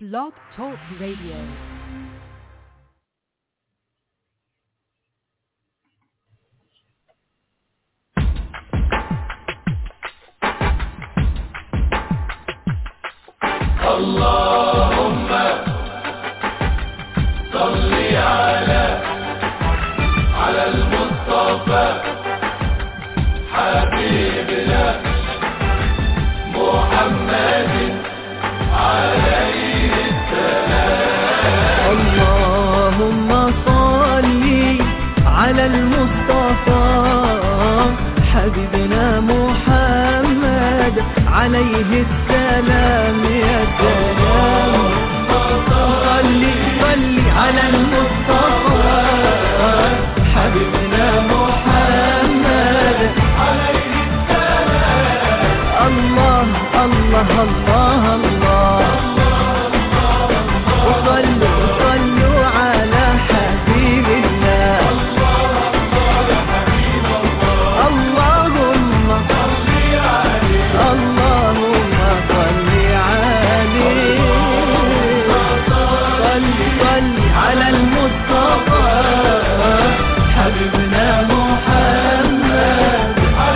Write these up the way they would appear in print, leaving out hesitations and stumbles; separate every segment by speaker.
Speaker 1: Blog Talk Radio.
Speaker 2: اللهم صل على المصطفى حبيبنا محمد عليه السلام.
Speaker 3: اللهم صل على المصطفى حبيبنا محمد عليه السلام. يا سلام صل على المصطفى حبيبنا محمد عليه السلام. الله الله الله الله وصلوا على حبيب الله. اللهم صل عليه صل على المصطفى حبيبنا محمد.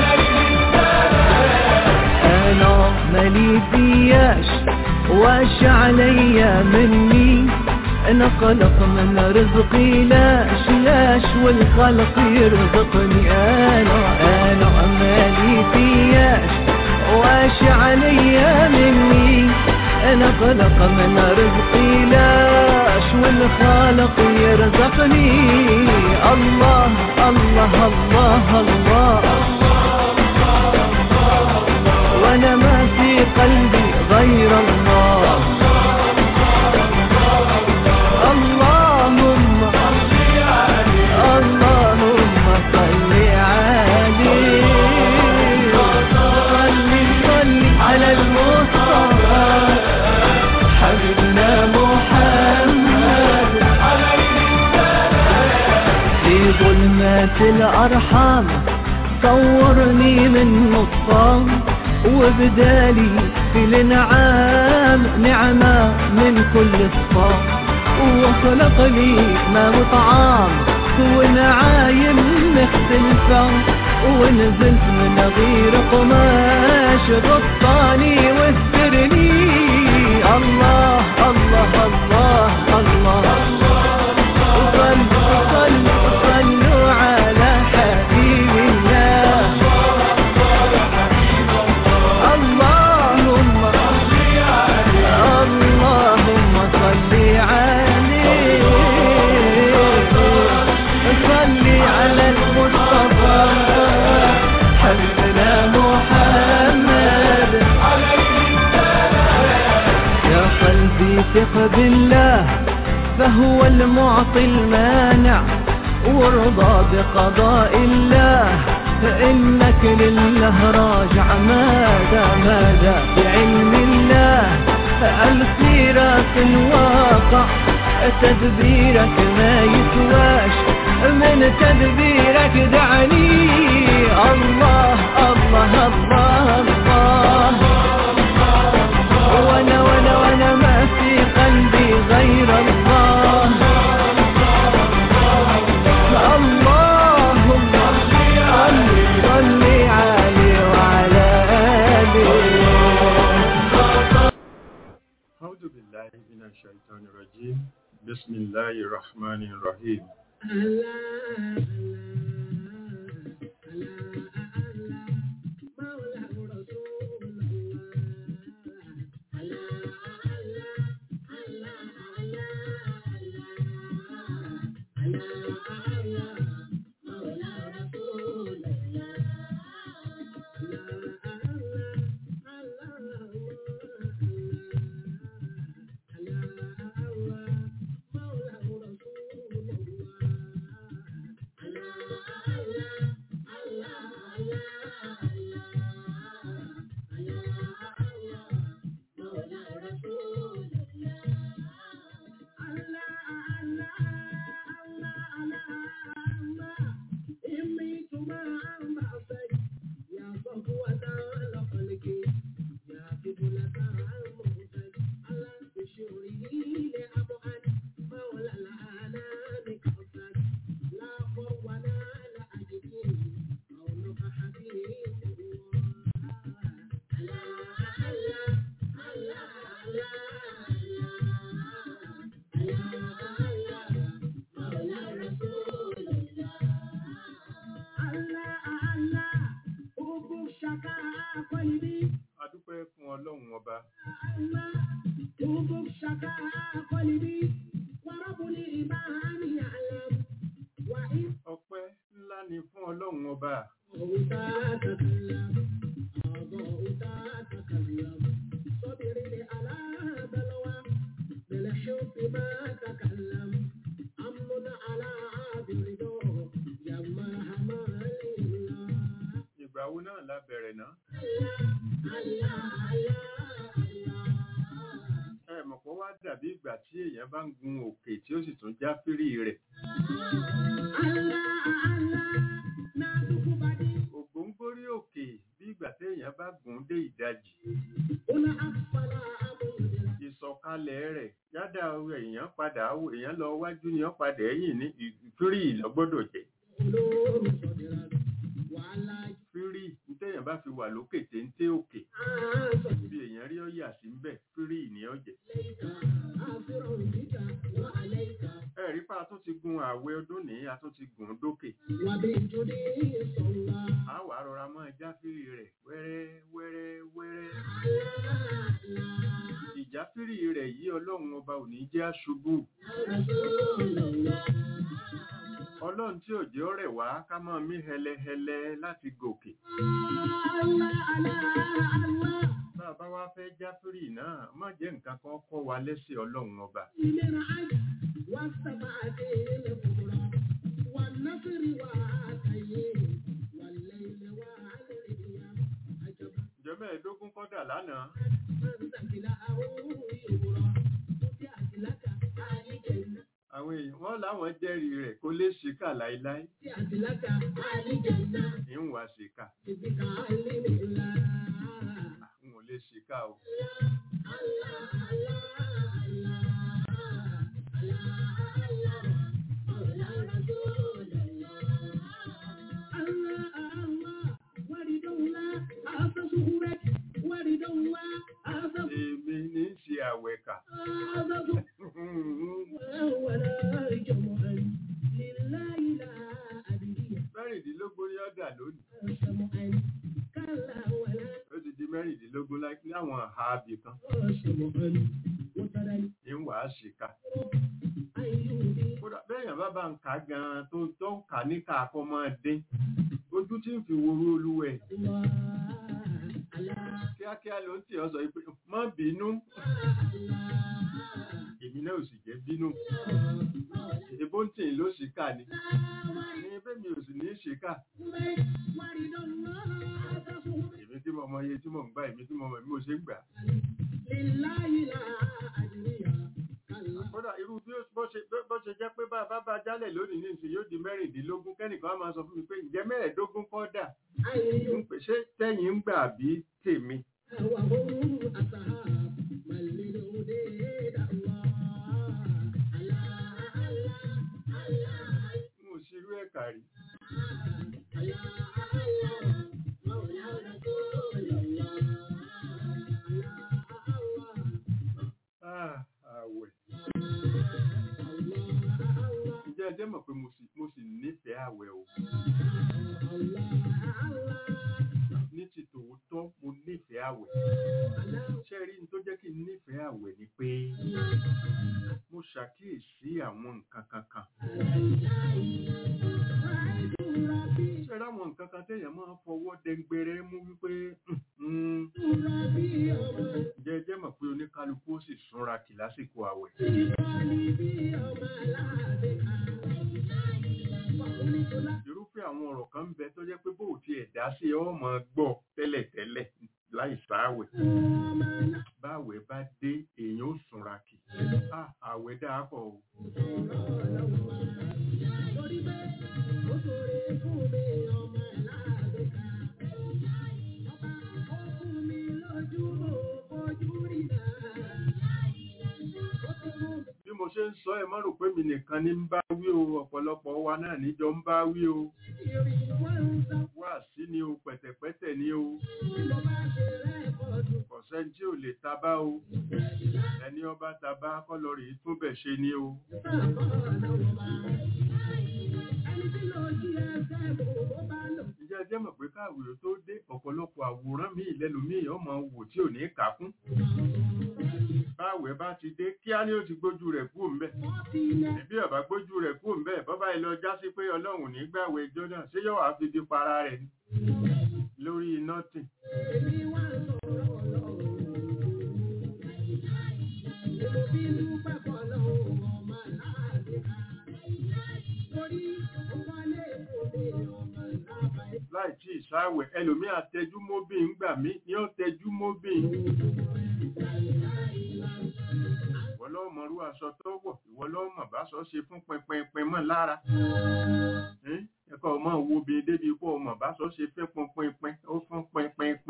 Speaker 3: أنا مالي فياش واش عليا مني، أنا خلق من رزقي لاش والخلق يرزقني. أنا مالي فياش واش عليا مني، أنا خلق من رزقي لاش والخالق يرزقني. الله الله الله الله وأنا ما في قلبي غير الله. اللهم صل عليه صل على المصطفى حبيبنا محمد. في ظلمات الأرحام صورني من نصام، وبدالي في الانعام نعمة من كل الصام، وخلق لي ما وطعام ونعايم مختلفة، ونزلت من غير قماش غطاني واسترني. الله الله الله الله صلوا على حبيب الله. اللهم صل عليه صل على المصطفى حبيبنا محمد. يا قلبي ثق بالله فهو المعطي المانع، وارضى بقضاء الله فإنك لله راجع. ماذا بعلم الله الخيرات الواقع، تدبيرك ما يسواش من تدبيرك دعني. الله الله الله الله وانا ما في قلبي غير الله. اللهم صل عليه وعلى آله.
Speaker 2: أعوذ بالله من الشيطان الرجيم. بسم الله الرحمن الرحيم. Adúpẹ́ fún Ọlọ́run ọba. Ọpẹ́ ńlá ni fún Ọlọ́run ọba. Ìgbà wo náà la bẹ̀rẹ̀ náà? Mọ̀ kó wá dàbí ìgbà tí èèyàn bá ń gun òkè tí ó sì tún já fírí rẹ̀. Ògbóngbórí òkè bí ìgbà tí èèyàn bá gùn dé ìdajì. Ìsọ̀kalẹ̀ rẹ̀ yádà èèyàn padà èèyàn lọ wájú ni ó padà ẹ̀yìn ní fírí lọ́gbọ́dọ̀ jẹ́. Fírí téèyàn bá fi wà lókè téńté òkè. Bí èèyàn rí ọ̀yà sí ń bẹ̀ fírí ní ọ̀jẹ̀. Ẹ̀rí pa tún ti gun àwẹ̀ ọdún ní a tún ti gùn dókè. A wà rọra mọ́ ìjáfírí rẹ̀ wẹ́rẹ́ wẹ́rẹ́ wẹ́rẹ́. Ìjáfírí rẹ̀ yí Ọlọ́run ọba ò ní jẹ́ aṣubú. Ọlọ́run tí ò jẹ́ ọ̀rẹ́ wá ká máa mí hẹlẹhẹlẹ láti gòkè. Bá wá fẹ́ jáfírí náà má jẹ́ nǹkan kan kọ́ wa lẹ́sẹ̀ Ọlọ́run ọba. Ìjọba ẹ̀dógún kọ́dà lánàá. Àwọn èèyàn wọ́n láwọn jẹ́rìí rẹ̀ kó lè ṣìkà láíláí. Ìwà ṣìkà. Àwọn ò lè ṣìkà o. Èmi ní ṣe àwẹ̀kà. Mẹ́rìndínlógún ní ọ̀dà lónìí. Ó ti di mẹ́rìndínlógún láwọn àhábì kan. Ìwà ṣìkà. Kódà bẹ́ẹ̀yàn bá ń kà gan-an tó ń kà ní káàkọ́ máa dín. Ojú tí ń fi worú olúwẹ̀. Kíákíá ló ń tí ọ sọ pé má bínú. Èmi náà ò sì jẹ́ bínú. Èbó ń tì ló ṣìkà ni. Ní ẹgbẹ́ mi ò sì ní ṣìkà. Èmi tí mo mọ iye tí mo ń gbà, èmi tí mo mọ bí mo ṣe ń gbà. Kódà irú bí bó ṣe jẹ́ pé bá jálẹ̀ lónìí ní ìsìn yóò di mẹ́rìndínlógún kẹ́nìkan á máa sọ fún mi pé ǹjẹ́ mẹ́ẹ̀ẹ́dógún kọ́ dà? Ṣé tẹ́yìn ń gbà bí tèmi? Mo ṣirú ẹ̀kà rí. Àwẹ̀. Ǹjẹ́ ẹ jẹ́ mọ̀ pé mo sì nífẹ̀ẹ́ àwẹ̀ o. Ní ti tòótọ́ mo nífẹ̀ẹ́ àwẹ̀. Ṣé rí n tó jẹ́ kí n nífẹ̀ẹ́ àwẹ̀ ni pé mo ṣàkíyèsí àwọn nǹkan kankan. Ṣé ráwọn nǹkan kan téèyàn máa ń fọwọ́ dẹngbẹrẹ mú wípé ǹjẹ́ ẹ jẹ́ mọ̀ pé oníkálukú ó sì súnra kì lásìkò àwẹ̀. Irúfẹ́ àwọn ọ̀rọ̀ kan ń bẹ tó jẹ́ pé bó ti ẹ̀dá sí ọ máa gbọ́ tẹ́lẹ̀tẹ́lẹ̀ láì sáwẹ̀. Báwẹ̀ bá dé èèyàn ó súnra kì. Àwẹ̀ dáa pọ̀ o. Bí mo ṣe ń sọ ẹ má rò pé mi nìkan ní ń bá wí o, ọ̀pọ̀lọpọ̀ wa náà níjọ ń bá wí o. Wá sí ni o, pẹ̀tẹ̀pẹ̀tẹ̀ ni o. Kọ̀sẹ́ tí ò lè tabá o. Ẹni ọba tabá kọ́lọ́rì tún bẹ̀ ṣe ni o. Ǹjẹ́ ẹ jẹ́ mọ̀ pé káàwé tó dé ọ̀pọ̀lọpọ̀ àwòrán mi ìlẹ́lòmíì ọmọ wò tí ò ní kàkún. Báwẹ̀ bá ti dé kíá ni ó ti gbójú rẹ̀ kúrò ńbẹ̀. Bí ọba gbójú rẹ̀ kúrò ńbẹ̀ bọ́bá ilé ọjà sí pé Ọlọ́run ní gbàwẹ̀ ẹjọ́ náà ṣé yóò wá fi di para rẹ̀ ni lórí nọ́tì. Láì tí ìsáwẹ̀ ẹlòmí àtẹjú mọ́bí ń gbà mí ní ó tẹjú mọ́bí. Ìwọ ló mọ̀rú aṣọ tó wọ̀, ìwọ ló mọ̀ bá sọ ṣe fún pẹpẹpẹ mọ́ lára. Ẹ̀kọ́ ọmọ wo bí débi pọ̀ ọmọ bá sọ ṣe fún pẹpẹpẹ ó fún pẹpẹpẹ.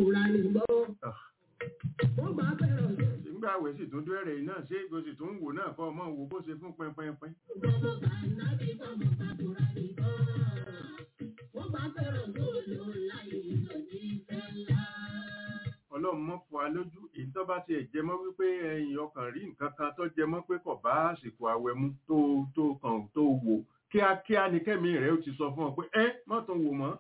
Speaker 2: Nígbà àwẹ̀ sì tún dẹ́rẹ̀ náà ṣé ibo sì tún wò náà kọ́ ọmọ wo bó ṣe fún pẹpẹpẹ. Ọlọ́run mọ́ fún wa lójú èyí tó bá ti ẹ̀jẹ̀ mọ́ wípé ẹ̀yìn ọkàn rí nǹkan kan tó jẹ mọ́ pé kò bá àsìkò àwẹ̀ mu tó kàn tó wò kíákíá ni kẹ́mi rẹ̀ ó ti sọ fún ọ pé má tún wò mọ́.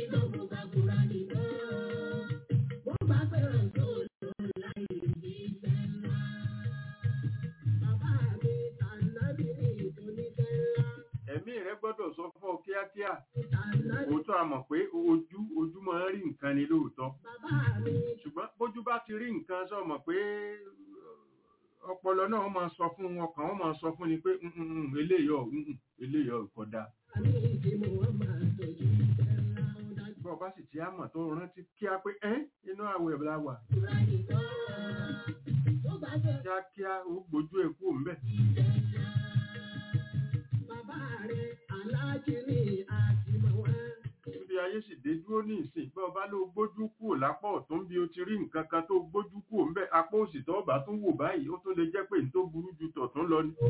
Speaker 2: Ẹ̀mí rẹ̀ gbọ́dọ̀ sọ fún ọ kíákíá. Òótọ́ a mọ̀ pé ojú máa ń rí nǹkan ni lóòótọ́. Ṣùgbọ́n bójú bá ti rí nǹkan sọ mọ̀ pé ọpọlọ náà máa sọ fún ọkàn wọn máa sọ fún ni pé eléyọ̀ kódà. Bọ́ bá sì ti á mọ̀ tó rántí kíá pé inú àwẹ̀ la wà. Kíákíá ó gbójú ẹ̀kú ńbẹ̀. Bí ayé sì dé dúró ní ìsìn bọ́ ọba ló gbójú kúrò lápá ọ̀tún bí o ti rí nǹkan kan tó gbójú kúrò ńbẹ̀ apá òsì tó bá tún wò báyìí ó tún lè jẹ́ pé tó burú ju tọ̀tún lọ ni.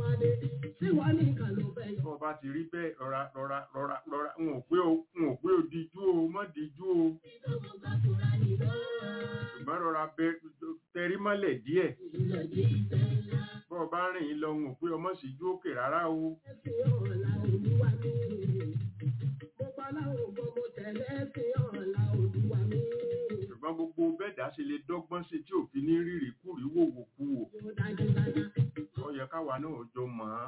Speaker 2: Bọ́ ọba ti rí bẹ́ẹ̀ rọra n ò pé o díjú o mọ́ díjú o. Ṣùgbọ́n rọra tẹrí mọ́lẹ̀ díẹ̀. Bọ́ ọba rìn lọ n ò pé ọmọ sì jú òkè rárá o. Ṣùgbọ́n gbogbo bẹ́ẹ̀dá ṣe lè dọ́gbọ́n sí tí òfin ní rírì kúrì wòwò kú wò. Ó yẹ káwa náà jọ mọ̀ ọ́n.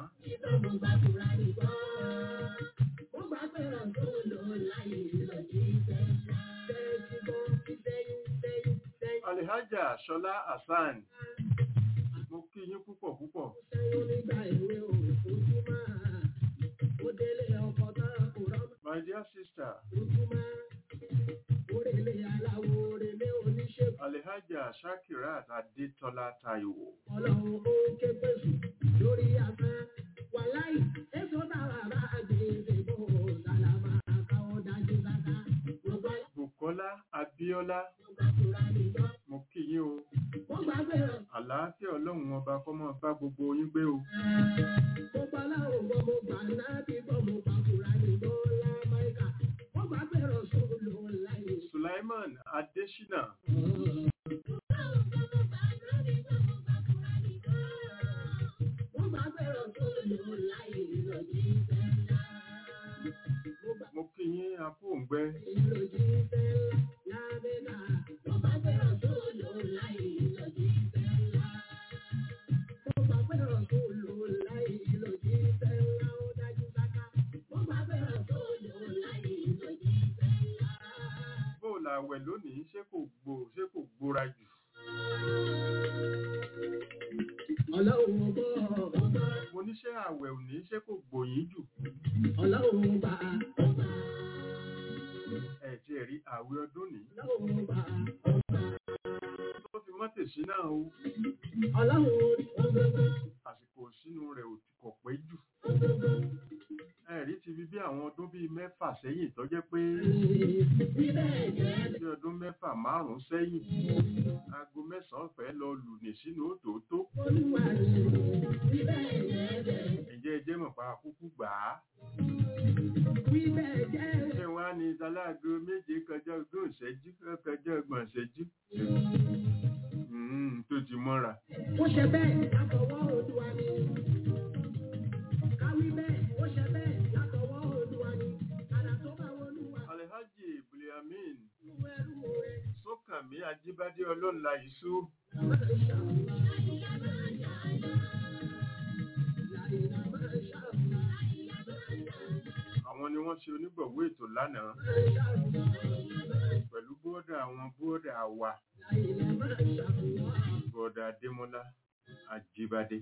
Speaker 2: Alhaja Ṣọlá Hasan, mo kí yín púpọ̀ púpọ̀. My dear sister, Alhaja Shakirat Adetola Taiwo. Bukola Abiola, mo kí yín o. Àlàáfíà Ọlọ́run ọba kó máa bá gbogbo yín gbé o. Sulaiman Adesina. Mo kí yín akóǹgbẹ. Àwẹ̀ lónìí ṣé kò gbóra jù. Mo níṣẹ́ àwẹ̀ òní ṣé kò gbòyìn jù. Ẹ̀ tí ẹ̀ rí àwẹ̀ ọdún ní. Tó fi mọ́tèṣí náà o. Àsìkò sínú rẹ̀ kò pẹ́ jù. Ẹ̀rí ti fi bí àwọn ọdún bíi 6 sẹ́yìn tó jẹ́ pé bí ọdún 5-5 sẹ́yìn aago 9 fẹ́ lọ lù ní sínú òtòótó. Ǹjẹ́ ẹ jẹ́ mọ̀ pa kúkú gbà á? Ṣé wọ́n á ní ìdáláàgó 7 kọjá ogún ìṣẹ́jú kọjá 30 ìṣẹ́jú? Alhaji Buliamin Sókànmí Ajíbádé Ọlọ́nla Ìṣú. Àwọn ni wọ́n ṣe onígbọ̀wọ́ ètò lánàá pẹ̀lú bọ́ọ̀dà àwọn bọ́ọ̀dà wa bọ́ọ̀dà Adémọ́lá Ajíbádé.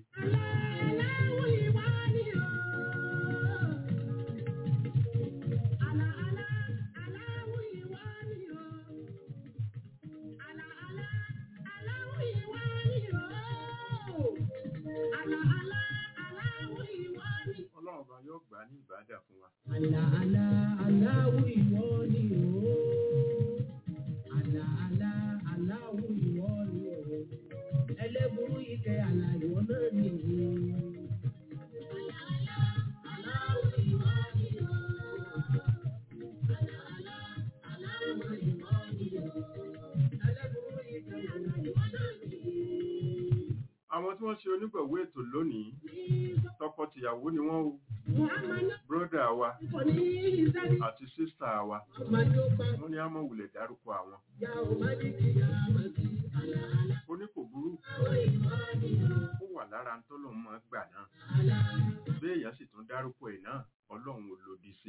Speaker 2: Ọlọ́run bá yóò gbà ní ìbádà fún wa.
Speaker 3: Aláwù ìwọ ni o. Aláwù ìwọ ni o. Ẹlẹ́burú ìkẹ́ àlà ìwọ náà ni o. Aláwù ìwọ ni o. Aláwù ìwọ ni o. Ẹlẹ́burú ìkẹ́ àlà ìwọ náà ni o.
Speaker 2: Àwọn tí wọ́n ṣe onígbọ̀wọ́ ètò lónìí tọkọ-tìyàwó ni wọ́n o. Bródà wa àti sísà wa wọ́n ní a mọ̀ wulẹ̀ dárúkọ àwọn. Ó ní kò burú, ó wà lára tọ́lọ́run máa gbà náà. Bí èèyàn sì tún dárúkọ ẹ̀ náà, Ọlọ́run ò lòdì sí.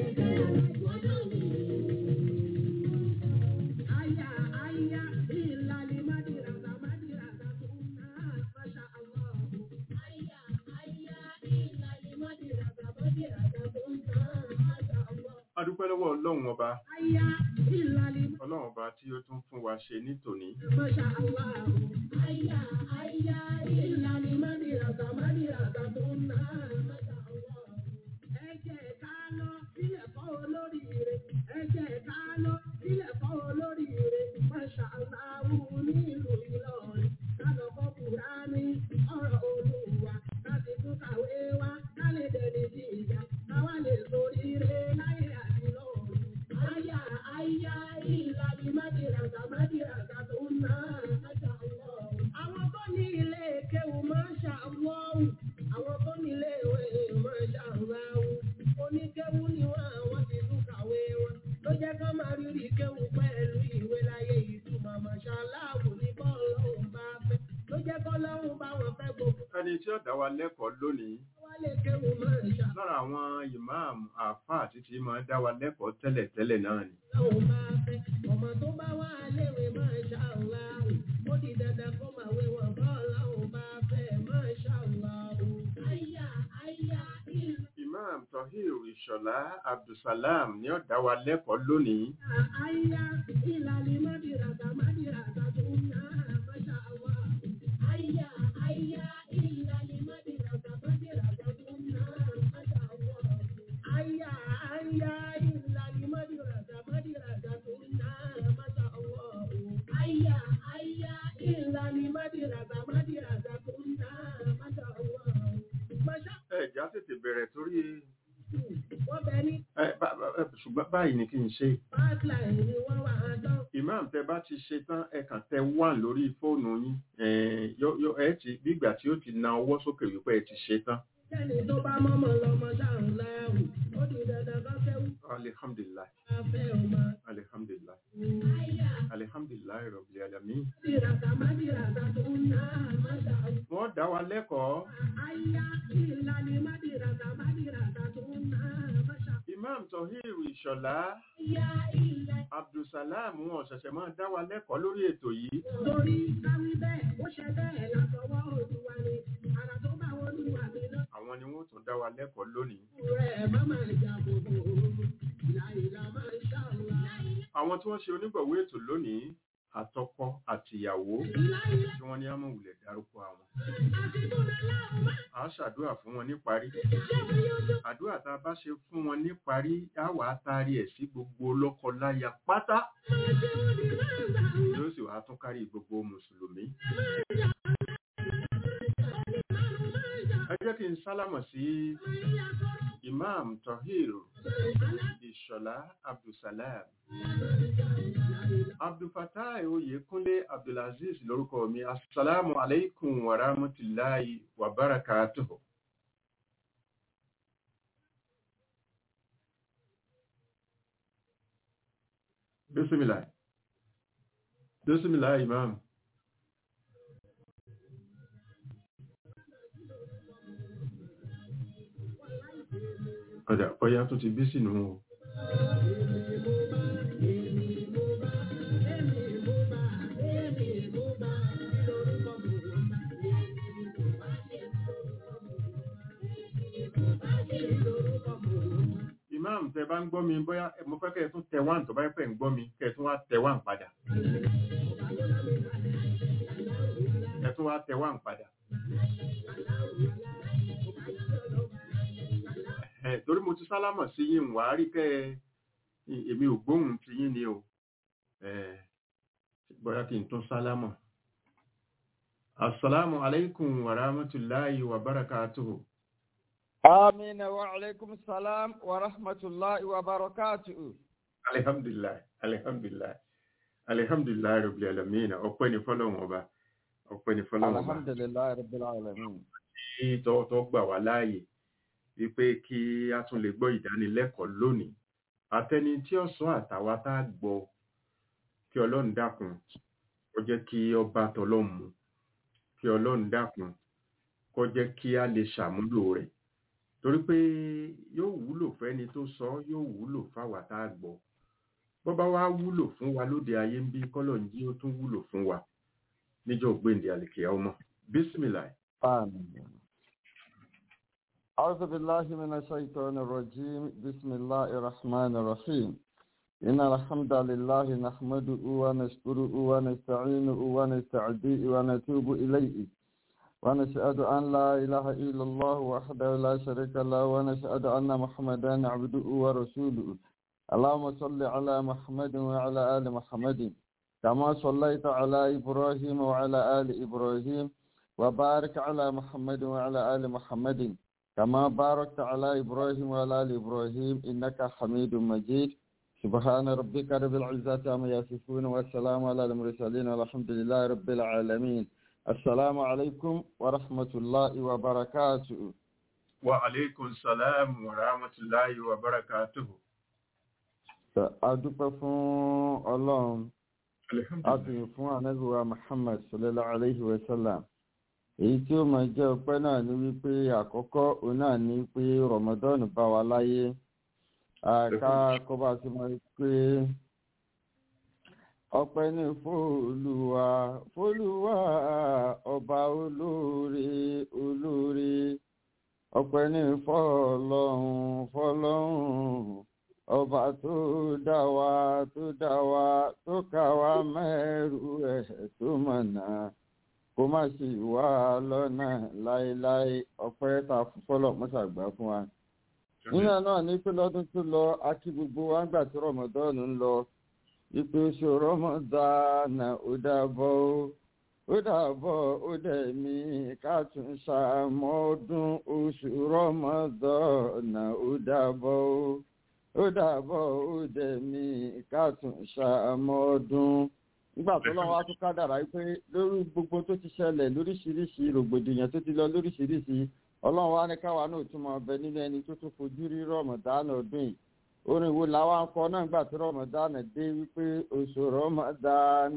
Speaker 2: A dúpẹ́ lọ́wọ́ Ọlọ́run ọba. Ọlọ́run ọba tí ó tún fún wa ṣe ní tòní. Ẹni tí ó dá wa lẹ́kọ̀ọ́ lónìí lára àwọn ìmáàmù àfáà títí máa dá wa lẹ́kọ̀ọ́ tẹ́lẹ̀tẹ́lẹ̀ náà ni.
Speaker 3: Ọmọ tó bá wà léwe máa ṣàlàyé, ó di dandan kó máa wé wọn bá ọlọ́run bá fẹ́ máa ṣàlàyé.
Speaker 2: Imam Tohir Ìṣọ̀lá Abdulsalam ni ó dá wa lẹ́kọ̀ọ́ lónìí. Ẹ̀já tètè bẹ̀rẹ̀ torí ṣùgbọ́n báyìí ni kí n ṣe. Imam tẹ bá ti ṣe tán ẹ kàn tẹ 1 lórí fóònù yín ẹ ti bígbà tí ó ti na ọwọ́ sókè wípé ẹ ti ṣe tán.
Speaker 3: Ẹni tó bá mọ́mọ́ lọ́mọ dáhùn láàrùn, ó di dandan kan kẹ́wù.
Speaker 2: Alhamdulillah. Alhamdulillah. Alhamdulillah Rabbil Alamin. Wọ́n dá wa lẹ́kọ̀ọ́. Imam Tohir Ìṣọ̀lá Abdulsalam wọn ṣẹ̀ṣẹ̀ máa dá wa lẹ́kọ̀ọ́ lórí ètò yìí.
Speaker 3: Torí káwí bẹ́ẹ̀, ó ṣe bẹ́ẹ̀ látọwọ́ Olúwa ni, ara tó bá wọ́n lù wà mí náà.
Speaker 2: Àwọn ni wọ́n tún dá wa lẹ́kọ̀ọ́ lónìí. Àwọn tí wọ́n ṣe onígbọ̀wọ́ ètò lónìí àtọkọ àtìyàwó tí wọ́n ní á mọ̀ wulẹ̀ dárúkọ àwọn. A ṣàdúrà fún wọn níparí. Àdúrà tá a bá ṣe fún wọn níparí á wà á taari ẹ̀ sí gbogbo lọ́kọ-láya pátá. Yóò sì wá tún kárí gbogbo mùsùlùmí. Ẹ jẹ́ kí n sálámọ̀ sí Imam Tohir Ìṣọ̀lá Abdulsalam. Abdulfatai Oyèkúnlé Abdulaziz lórúkọ mi. Assalamu alaikum wa rahmatullahi wa barakatuh. Bismillah. Bismillah, Imam. Ọ̀yá tó ti bí sínú o. Imam, tẹ́ bá ń gbọ́ mi bóyá mo fẹ́ kẹ́ tún tẹ 1 tó bá pẹ́ ń gbọ́ mi kẹ́ tún wá tẹ 1 padà. Kẹ́ tún wá tẹ 1 padà. Torí mo ti sálámọ̀ sí yín wà á rí kẹ́ èmi ò gbóhùn ti yín ni o. Bóyá kí n tún sálámọ̀. Assalamu alaikum wa rahmatullahi wa barakatuhu.
Speaker 1: Amina wa alaikum salam wa rahmatullahi wa barakatuhu.
Speaker 2: Alhamdulillah, alhamdulillah. Alhamdulillah rabbil alamin. Ọpẹ́ ni fọ́lọ́run ọba. Ọpẹ́ ni fọ́lọ́run ọba.
Speaker 1: Alhamdulillah rabbil alamin.
Speaker 2: Tó gbà wá láàyè wípé kí a tún lè gbọ́ ìdánilẹ́kọ̀ọ́ lónìí. Àtẹni tí ó sọ àtàwa tá gbọ́ kí Ọlọ́run dákun kó jẹ́ kí ọba tọlọ́run mu. Kí Ọlọ́run dákun kó jẹ́ kí a lè ṣàmúlò rẹ̀. Torí pé yóò wúlò fẹ́ni tó sọ, yóò wúlò fáwa tá gbọ́. Bó bá wá wúlò fún wa lóde ayé ń bí kọ́lọ́run jí ó tún wúlò fún wa níjọ́ gbéǹde àlìkìyámọ̀. Bismillah.
Speaker 1: Amin. أعوذ بالله من الشيطان الرجيم. بسم الله الرحمن الرحيم. إن الحمد لله نحمده ونشكره ونستعينه ونستعديه ونتوب إليه ونشهد أن لا إله إلا الله وحده لا شريك له ونشهد أن محمدا عبده ورسوله. اللهم صل على محمد وعلى آل محمد كما صليت على إبراهيم وعلى آل إبراهيم وبارك على محمد وعلى آل محمد كما باركت على إبراهيم وعلى آل إبراهيم إنك حميد مجيد. سبحان ربك رب العزة عما يصفون والسلام على المرسلين والحمد لله رب العالمين. السلام عليكم ورحمة الله وبركاته.
Speaker 2: وعليكم السلام ورحمة الله وبركاته.
Speaker 1: Adúpẹ́ fún Ọlọ́run, a sì fún Ànábì wa Muhammad sallallahu alayhi wa sallam. Èyí tí ó máa jẹ́ ọpẹ́ náà ní wípé àkọ́kọ́ òun náà ní pé Ramadan bá wa láyé. Ká kọ́ bá ti mọ̀ pé ọpẹ́ ní f'Olúwa, f'Olúwa ọba olóore olóore. Ọpẹ́ ní f'Ọlọ́run, f'Ọlọ́run ọba tó dá wa tó ká wa mẹ́rù ẹ̀ tó mọ̀nà kó má sì wá lọ́nà láéláé. Ọpẹ́ ta fọ́lọ̀ mọ́sàgbà fún wa. Nínú náà ní pé lọ́dún tó lọ akí gbogbo wa gbà tí Ramadan ń lọ ìpè oṣù Ramadan ó dàbọ̀ ó dẹ̀ mí ká tún ṣàmọ́dún oṣù Ramadan ó dàbọ̀ ó dẹ̀ mí ká tún ṣàmọ́dún. Nígbà tó lọ́wọ́ á tún kádàrá pé lórí gbogbo tó ti ṣẹlẹ̀ lóríṣiríṣi rògbòdìyàn tó ti lọ lóríṣiríṣi Ọlọ́run wá ní káwa náà tún máa bẹ nínú ẹni tó tún fojú rí Ramadan ọdún yìí. Orin wo làwa ń kọ náà nígbà tí Ramadan dé wípé oṣù Ramadan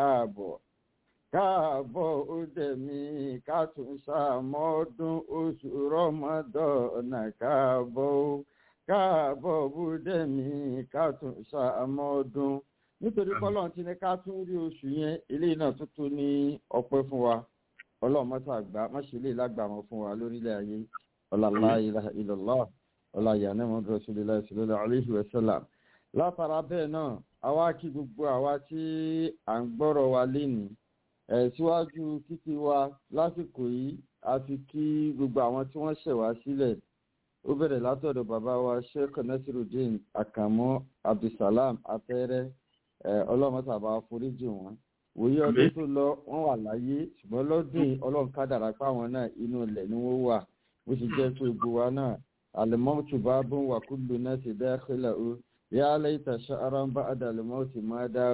Speaker 1: káàbọ̀ ó dẹ̀ mí ká tún ṣàmọ́dún oṣù Ramadan káàbọ̀ bó dẹ̀ mí ká tún ṣàmọ́dún. Nítorí pọ́lọ́n ti ní ká tún rí oṣù yẹn eléyìí náà tuntun ní ọpẹ́ fún wa. Ọlọ́run mọ́ta àgbà máṣe lè lágbàmọ́ fún wa lórílẹ̀ ayé. La ilaha illallah ọlá ìyànà Muhammad Rasulullah sallallahu alaihi wa sallam. Látara bẹ́ẹ̀ náà àwa kí gbogbo àwa tí à ń gbọ́rọ̀ wa lénìí. Síwájú kíkí wa lásìkò yìí a fi kí gbogbo àwọn tí wọ́n ṣẹ̀ wá sílẹ̀. Ó bẹ̀rẹ̀ látọ̀dọ̀ bàbá wa Sheikh Nasiruddin Akamu Abdulsalam Atẹ́rẹ́. Ọlọ́run mọ́ta bá foríjì wọn. Wòye ọdún tó lọ wọ́n wà láyé ṣùgbọ́n lọ́dún Ọlọ́run kádàrá páwọn náà inú ilẹ̀ ni wọ́n wà. Bó ṣe jẹ́ pé gbogbo wa náà al-mawtu babun wa kullu nasi dakhilahu ya laita sha'ran ba'da al-mawti ma daru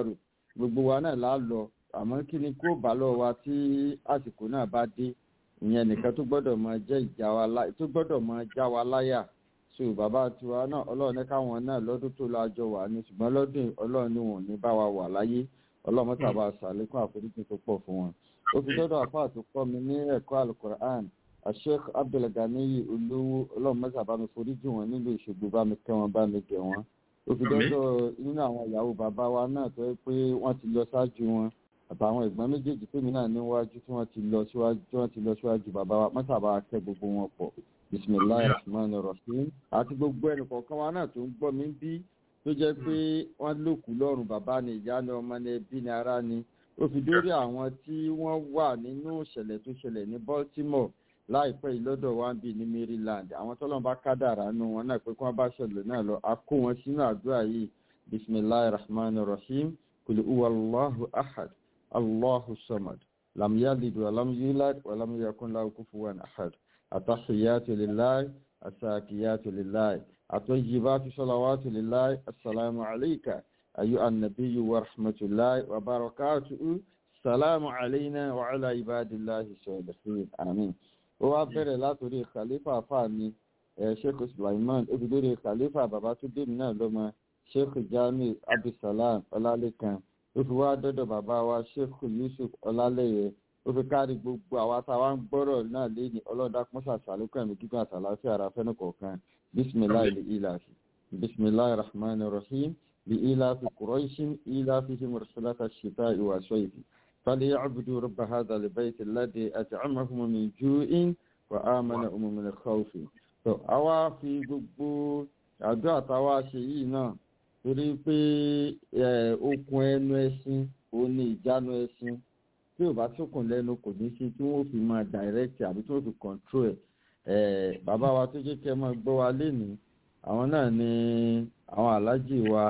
Speaker 1: gbogbo wa náà lá lọ àmọ́ kí ni kó bá lọ wa tí àsìkò náà bá dé ìyẹn nìkan tó gbọ́dọ̀ máa jẹ́ tó gbọ́dọ̀ máa já wa láyà so bàbá tiwa náà ọlọ́run ní káwọn náà lọ́dún tó lájọ wà ní ṣùgbọ́n lọ́dún ọlọ́run ní wọn ò ní bá wa wà láyé ọlọ́run mọ́tàbá ṣàlékún àforíjì tó pọ̀ fún wọn. ó fi dọ́dọ̀ àfáà tó kọ́ mi ní ẹ̀kọ́ alukur'an Sheikh Abdulganiyi olówó ọlọ́run mọ́tàbá mi foríjì wọn nílùú Òṣogbo bá mi kẹ́ wọn bá mi gẹ̀ wọn. ó fi dọ́dọ̀ nínú àwọn ìyàwó bàbá wa náà tó yẹ pé wọ́n ti lọ ṣáájú wọn àtàwọn ìgbọ́n méjèèjì tèmi náà níwájú tí wọ́n ti lọ síwájú bàbá wa mọ́tàbá kẹ́ gbogbo wọn pọ̀ bisimilahi rahman rahim àti gbogbo ẹnì kọ̀ọ̀kan wa náà tó ń gbọ́ mi bí tó jẹ́ pé wọ́n lòkù lọ́rùn bàbá ni ìyá ni ọmọ ni ẹbí ni ará ni ó fi dórí àwọn tí wọ́n wà nínú ìṣẹ̀lẹ̀ tó ṣẹlẹ̀ ní Baltimore láìpẹ́ yìí lọ́dọ̀ wa ń bì ní Maryland àwọn tọ́lọ́n bá kádàrá nù wọn náà pé kí wọ́n bá ṣẹlẹ̀ náà lọ a kó wọn sínú àdúrà yìí bisimilahi rahman rahim kul huwallahu ahad allahu samad lam yalid wa lam yulad wa lam yakun lahu kufuwan ahad. التحيات لله الزاكيات لله الطيبات صلوات لله السلام عليك أيها النبي ورحمة الله وبركاته السلام علينا وعلى عباد الله الصالحين آمين. وأبر لا تري خليفة فاني شيخ سليمان أبدوري خليفة بابا تدمنا لما شيخ جامع عبد السلام ألالكان وفواد بابا وشيخ يوسف ألاليه ó fi kárí gbogbo àwa tá a wá ń gbọ́rọ̀ náà lé ní ọlọ́dà pọ́nsà sàlékún ẹ̀mí gígùn àtàlàáfíà ara fẹ́nu kọ̀ọ̀kan bisimilahi li ilafi bisimilahi rahman rahim li ilafi quraishin ilafi mursalata shita wa shayfi fali ya'budu rabba hadha albayt alladhi at'amahum min ju'in wa amanahum min khawf. tó àwa fi gbogbo àdúrà táwa ṣe yìí náà torí pé okùn ẹnu ẹṣin òun ni ìjánu ẹṣin tí ò bá tókùn lẹ́nu kò ní sí tí wọ́n fi máa direct àbí tí wọ́n fi control ẹ̀ bàbá wa tó jẹ́ kẹ́ máa gbọ́ wa lénìí àwọn náà ni àwọn aláàjì wa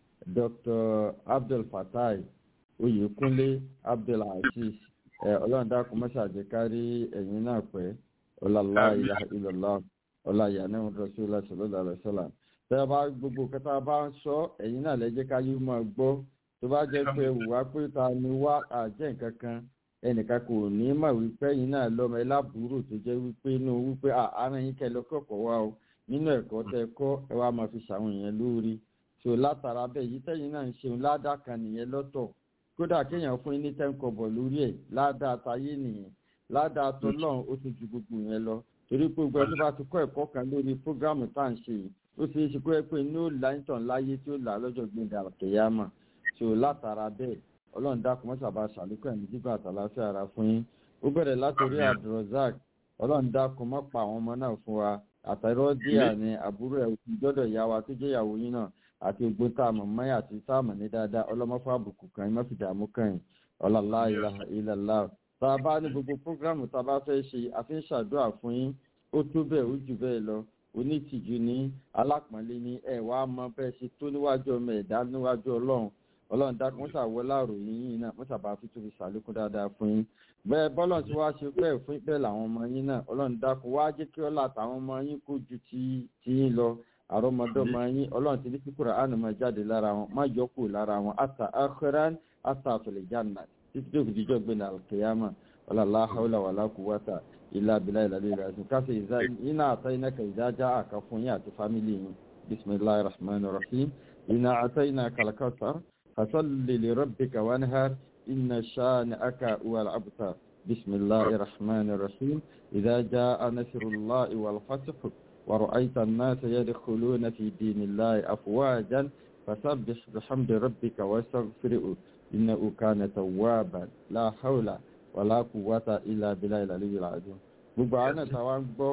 Speaker 1: Dr. Abdul Fatai Oyèkúnlé Abdul Aziz ọlọ́run dákun mọ́ṣáàjẹ́ kárí ẹ̀yìn náà pẹ́ ọlọ́lá ilaha illallah ọlá ìyànà Rasulullah sallallahu alaihi wasallam tẹ́ bá gbogbo kẹta bá ń sọ ẹ̀yìn náà lẹ́jẹ́ káyé máa gbọ́ tó bá jẹ́ pé wà pé ta ni wá àjẹ́ nǹkan kan ẹnìkan kò ní mọ̀ wípé yín náà lọ́mọ ẹ lábúrò tó jẹ́ wípé inú wípé àárín yín kẹlẹ́ kọ̀ọ̀kọ̀ wá o nínú ẹ̀kọ́ tẹ kọ́ ẹ wá máa fi ṣàwọn èèyàn lórí so látara bẹ́ẹ̀ yìí tẹ́yìn náà ń ṣeun ládàá kan nìyẹn lọ́tọ̀ kódà kéèyàn fún yín ní 10 kọ́bọ̀ lórí ẹ̀ ládàá tayé nìyẹn ládàá tọ́lọ́run ó tún ju gbogbo yẹn lọ torí pé gbogbo ẹni tó bá ti kọ́ ẹ̀kọ́ kan lórí prógráàmù tá à ń ṣe yìí ó ṣeé ṣe kó ẹ pé ní ó láìtàn láyé tí ó là lọ́jọ́ gbẹ̀dẹ̀ àkèyàmà so látara bẹ́ẹ̀ ọlọ́run dákun mọ́sàbá ṣàlékún ẹ̀mí gígùn àtàlàáfíà ara fún yín ó bẹ̀rẹ̀ látòrí Abdulrasaq ọlọ́run dákun má pa àwọn ọmọ náà fún wa àtàrọ́ díà ní àbúrò ẹ̀ òkú gbọ́dọ̀ ìyá wa tó jẹ́ ìyàwó yín náà àti ògbó tá a mọ̀ mọ́yà àti tá a mọ̀ ní dáadáa ọlọ́mọ́fà àbùkù kan ẹ̀ má fi dààmú kan yìí ọlọ́lá ilaha illallah tá a bá ní gbogbo prógrámù tá a bá fẹ́ ṣe àfi ń ṣàdúrà fún yín ó tó bẹ́ẹ̀ ó jù bẹ́ẹ̀ lọ onítìjú ní alápọ̀nlé ní ẹ̀ wá mọ bẹ́ẹ̀ ṣe tó níwájú ọmọ ẹ̀dá níwájú ọlọ́run dákun mọ́sà wọ láàròyìn yìí náà mọ́sà bá fi tóbi ṣàlékún dáadáa fún yín bẹ́ẹ̀ bọ́lọ̀ tí wàá ṣe pẹ́ fún bẹ́ẹ̀ làwọn ọmọ yín náà ọlọ́run dákun wá jẹ́ kí ọlá àtàwọn ọmọ yín kó ju ti yín lọ àrọ́mọdọ́mọ yín ọlọ́run ti ní kí Kùránì máa jáde lára wọn má yọ kù lára wọn àtà akhiran àtà àtòlè jannah títí tó fi jíjọ́ gbé náà kìyàmà la hawla wala quwwata illa billahi al-aliyyil azim káfí iná àtàyínàkà ìdájá àkà fún yín àti fámìlì yín bismillahir rahmanir rahim iná àtàyínàkà al-kawthar فصل لربك وانهر إن شانئك هو الأبتر بسم الله الرحمن الرحيم إذا جاء نصر الله والفتح ورأيت الناس يدخلون في دين الله أفواجا فسبح بحمد ربك واستغفره إنه كان توابا لا حول ولا قوة إلا بالله العلي العظيم ببعنا توابا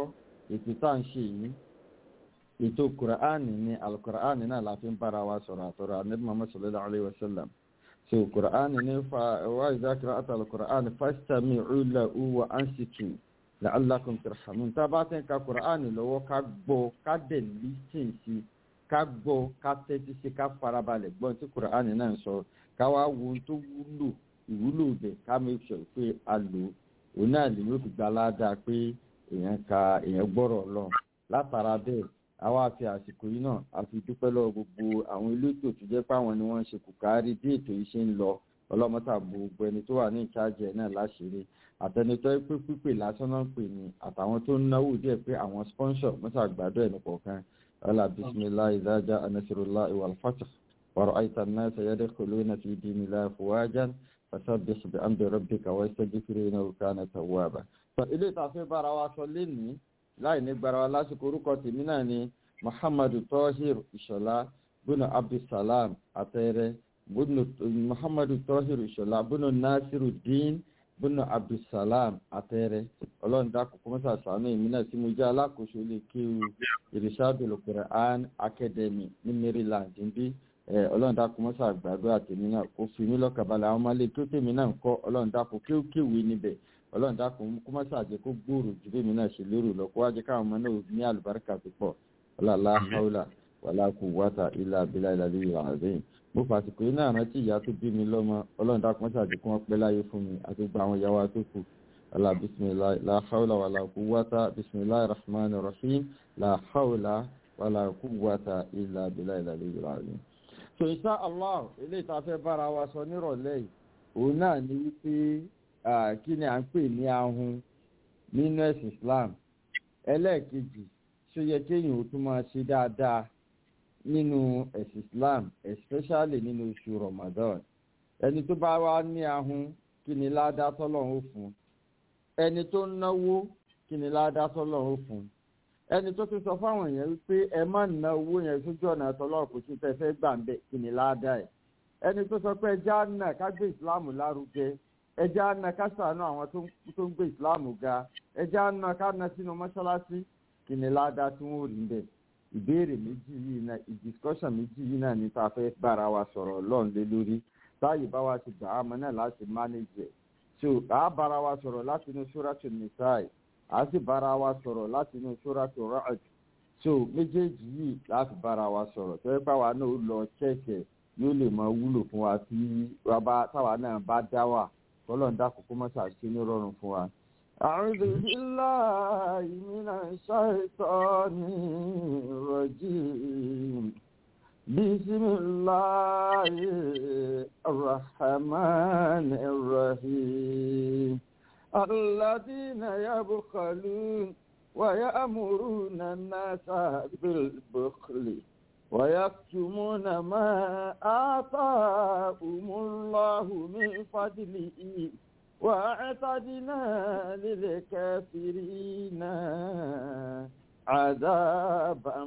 Speaker 1: يتتانشي ètò kùránì ní alkùránì náà láti ń bára wa sọ̀rọ̀ àtọ̀rọ̀ ànábì Muhammad sallallahu alaihi wasallam so kùránì ní wa idha qara'ta alkùránì fastami'u lahu wa ansitu la'allakum turhamun tá bá tẹ́ ka kùránì lọ́wọ́ ká gbọ́ ká dẹ̀ lísìn sí ká gbọ́ ká tẹ́tí sí ká farabalẹ̀ gbọ́n tí kùránì náà ń sọ ká wá wo tó ìwúlò bẹ̀ ká make sure pé a lò òun náà lè yóò fi gba ládàá pé èèyàn gbọ́rọ̀ lọ látara bẹ́ẹ̀ àwa fi àsìkò yìí náà a fi dúpẹ́ lọ́wọ́ gbogbo àwọn elétò tó jẹ́ pé àwọn ni wọ́n ń ṣe kùkárí bí ètò yìí ṣe ń lọ ọlọ́mọ́tà gbogbo ẹni tó wà ní ìcháàjì ẹ̀ náà láṣìírí àtẹnitọ́ pé pípè lásán náà ń pè ní àtàwọn tó ń náwó díẹ̀ pé àwọn sponsor mọ́tà gbàdọ̀ ẹ̀ nìkọ̀ọ̀kan ọlá bisimilahi ìdájà anasirula ìwàlfàtà wàrọ̀ àìsàn náà ṣayẹ́dẹ́ kòlónà fi di nílá fúwáján fasabbih bihamdi rabbika wastaghfirhu innahu kana tawwaba. ilé ìtafẹ́ bára wa sọ lénìí láì ní gbára wa lásìkò orúkọ tèmi náà ni muhammadu tohir ìṣọ̀lá bùnà abdulsalam àtẹrẹ muhammadu tohir ìṣọ̀lá bùnà nasiruddin bùnà abdulsalam àtẹrẹ ọlọ́run dákun kó mọ́sà sànú èmi náà tí mo jẹ́ alákòóso ilé kéwu irishadul Quran academy ní maryland níbí ọlọ́run dákun mọ́sà àgbàdo àtẹ̀mí náà kó fi mí lọ́kàbalẹ̀ àwọn ọmọlé tó tèmi náà ń kọ́ ọlọ́run dákun kéwì níbẹ̀ ọlọ́run dákun kó mọ́sà jẹ́ kó gbòòrò jù bẹ́ẹ̀ mi náà ṣe lérò lọ kó wá jẹ́ káwọn ọmọ náà ní àlùbáríkà púpọ̀ ọlọ́lá haúlà wàlá quwwata illa billahi al-aliyyil azim. mo fàsìkò yìí náà rántí ìyá tó bí mi lọ́mọ ọlọ́run dákun mọ́sà jẹ́ kó wọ́n pẹ́ láyé fún mi àti gba àwọn ìyàwó tó kù ọlá bisimilahi la haúlà wàlá quwwata bisimilahi rahmanir rahim la haúlà wàlá quwwata illa billahi al-aliyyil azim. so insha Allah ilé ìtafẹ́ bára wa sọ nírọ̀lẹ́ yìí òun náà ní wípé kí ni à ń pè ní ahun nínú ẹ̀sìn Islam ẹlẹ́ẹ̀kejì ṣó yẹ kéèyàn ó tún máa ṣe dáadáa nínú ẹ̀sìn Islam especially nínú oṣù Ramadan ẹni tó bá wá ní ahun kí ni ládàá tọ́lọ́run ó fún ẹni tó ń náwó kí ni ládàá tọ́lọ́run ó fún ẹni tó ti sọ fáwọn èèyàn wípé ẹ má ná owó yẹn sójú ọ̀nà tọ́lọ́run kò sí tẹ́ fẹ́ gbà ń bẹ̀ kí ni ládàá ẹ̀ ẹni tó sọ pé ẹjá náà ká gbé Islam lárugẹ ẹjá náà ká ṣàánú àwọn tó ń gbé Islam ga ẹjá náà ká ná sínú mọ́ṣáláṣí kí ni ládàá tí wọ́n rí bẹ́ẹ̀ ìbéèrè méjì yìí náà ìdiscussion méjì yìí náà ní tá a fẹ́ bára wa sọ̀rọ̀ lọ́n lé lórí táyì bá wa ti gbà á mọ́ náà láti manage ẹ̀ so a bára wa sọ̀rọ̀ láti inú Suratul Nisaa a sì bára wa sọ̀rọ̀ láti inú Suratul Ra'd so méjèèjì yìí láti bára wa sọ̀rọ̀ tẹ́lẹ̀ pàwọn náà ó lọ chẹ́ẹ̀kẹ̀ yóò lè máa wúlò fún wa tí táwa náà bá dá wà tọ́lọ̀ ń dákòókò mọ́sà sí ní rọrùn fún wa. أعوذ بالله من الشيطان الرجيم بسم الله الرحمن الرحيم الذين يبخلون ويأمرون الناس بالبخل ويكتمون ما آتاهم الله من فضله وأعتدنا للكافرين عذابا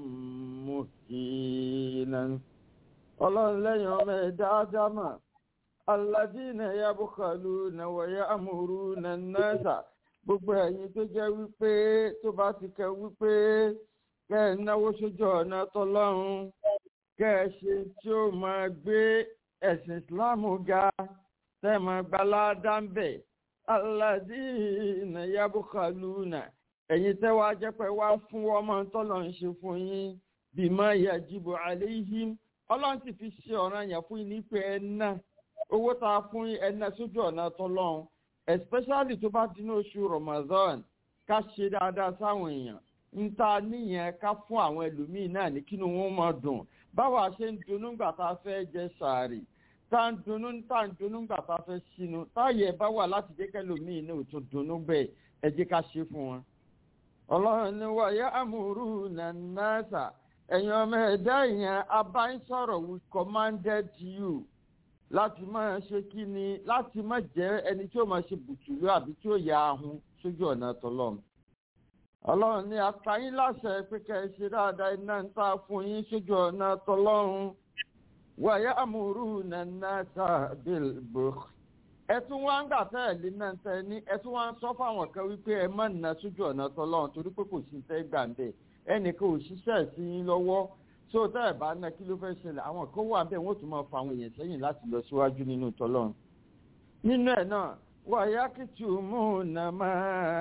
Speaker 1: مهينا ọlọ́run lẹ́yìn ọmọ ẹ̀dá ádámà الذين يبخلون ويأمرون الناس gbogbo ẹ̀yin tó jẹ́ wípé tó bá ti kẹ wípé kẹ́ ẹ̀ náwó sójú ọ̀nà tọlọ́run kẹ́ ẹ̀ ṣe tí ó máa gbé ẹ̀sìn ìsìláàmù ga tẹ́mọ̀ gbalada ń bẹ̀ alladhina yabkhaluna ẹ̀yin tẹ́ wá jẹ́ pé wá fún ọmọ tọ́lọ̀ ń ṣe fún yín bima yajibu alayhim ọlọ́run ti fi ṣe ọ̀ràn yẹn fún yín ní pé ẹ̀nà owó tá a fún yín ẹ̀nà sójú ọ̀nà tọ́lọ́run especially tó bá dínú oṣù Ramadan ká ṣe dáadáa sáwọn èèyàn ń ta níyẹn ká fún àwọn ẹlòmíì náà ní kínú wọn máa dùn báwa ṣe ń dunnú gbà tá a fẹ́ jẹ sàárì tá ń dunnú gbà tá a fẹ́ sínú táyẹ̀ bá wà láti jẹ́ kẹ́lòmíì náà tó dunnú bẹ́ẹ̀ ẹ jẹ́ ká ṣe fún wọn. ọlọ́run ni wa ya'muruna an-nasa ẹ̀yin ọmọ ẹ̀dá ìyẹn abáyínsọ̀rọ̀ we commanded you láti máa ṣe kí ni láti má jẹ́ ẹni tí ó máa ṣe bùtùlù àbí tí ó ya ahun sójú ọ̀nà tọlọ́run. ọlọ́run ni àtàyín láṣẹ pé kẹ́ ẹ ṣe dáadáa iná ń ta fún yín sójú ọ̀nà tọlọ́run. wa ya'muruna an-nasa bil-bukhl ẹtún wá ń gbà tẹ́ẹ̀lé náà tẹ́ ní ẹtún wá ń sọ fáwọn kan wípé ẹ má nà sójú ọ̀nà tọlọ́run torí pé kò sí tẹ́ gbà ń bẹ̀ ẹnìkan ò ṣiṣẹ́ sí yín lọ́wọ́ tó tẹ́ ẹ̀ bá ná kí ló fẹ́ ṣẹlẹ̀ àwọn kan wà bẹ́ẹ̀ wọ́n tún máa fa àwọn èèyàn sẹ́yìn láti lọ síwájú nínú tọlọ́run. nínú ẹ̀ náà wa yaktumuna ma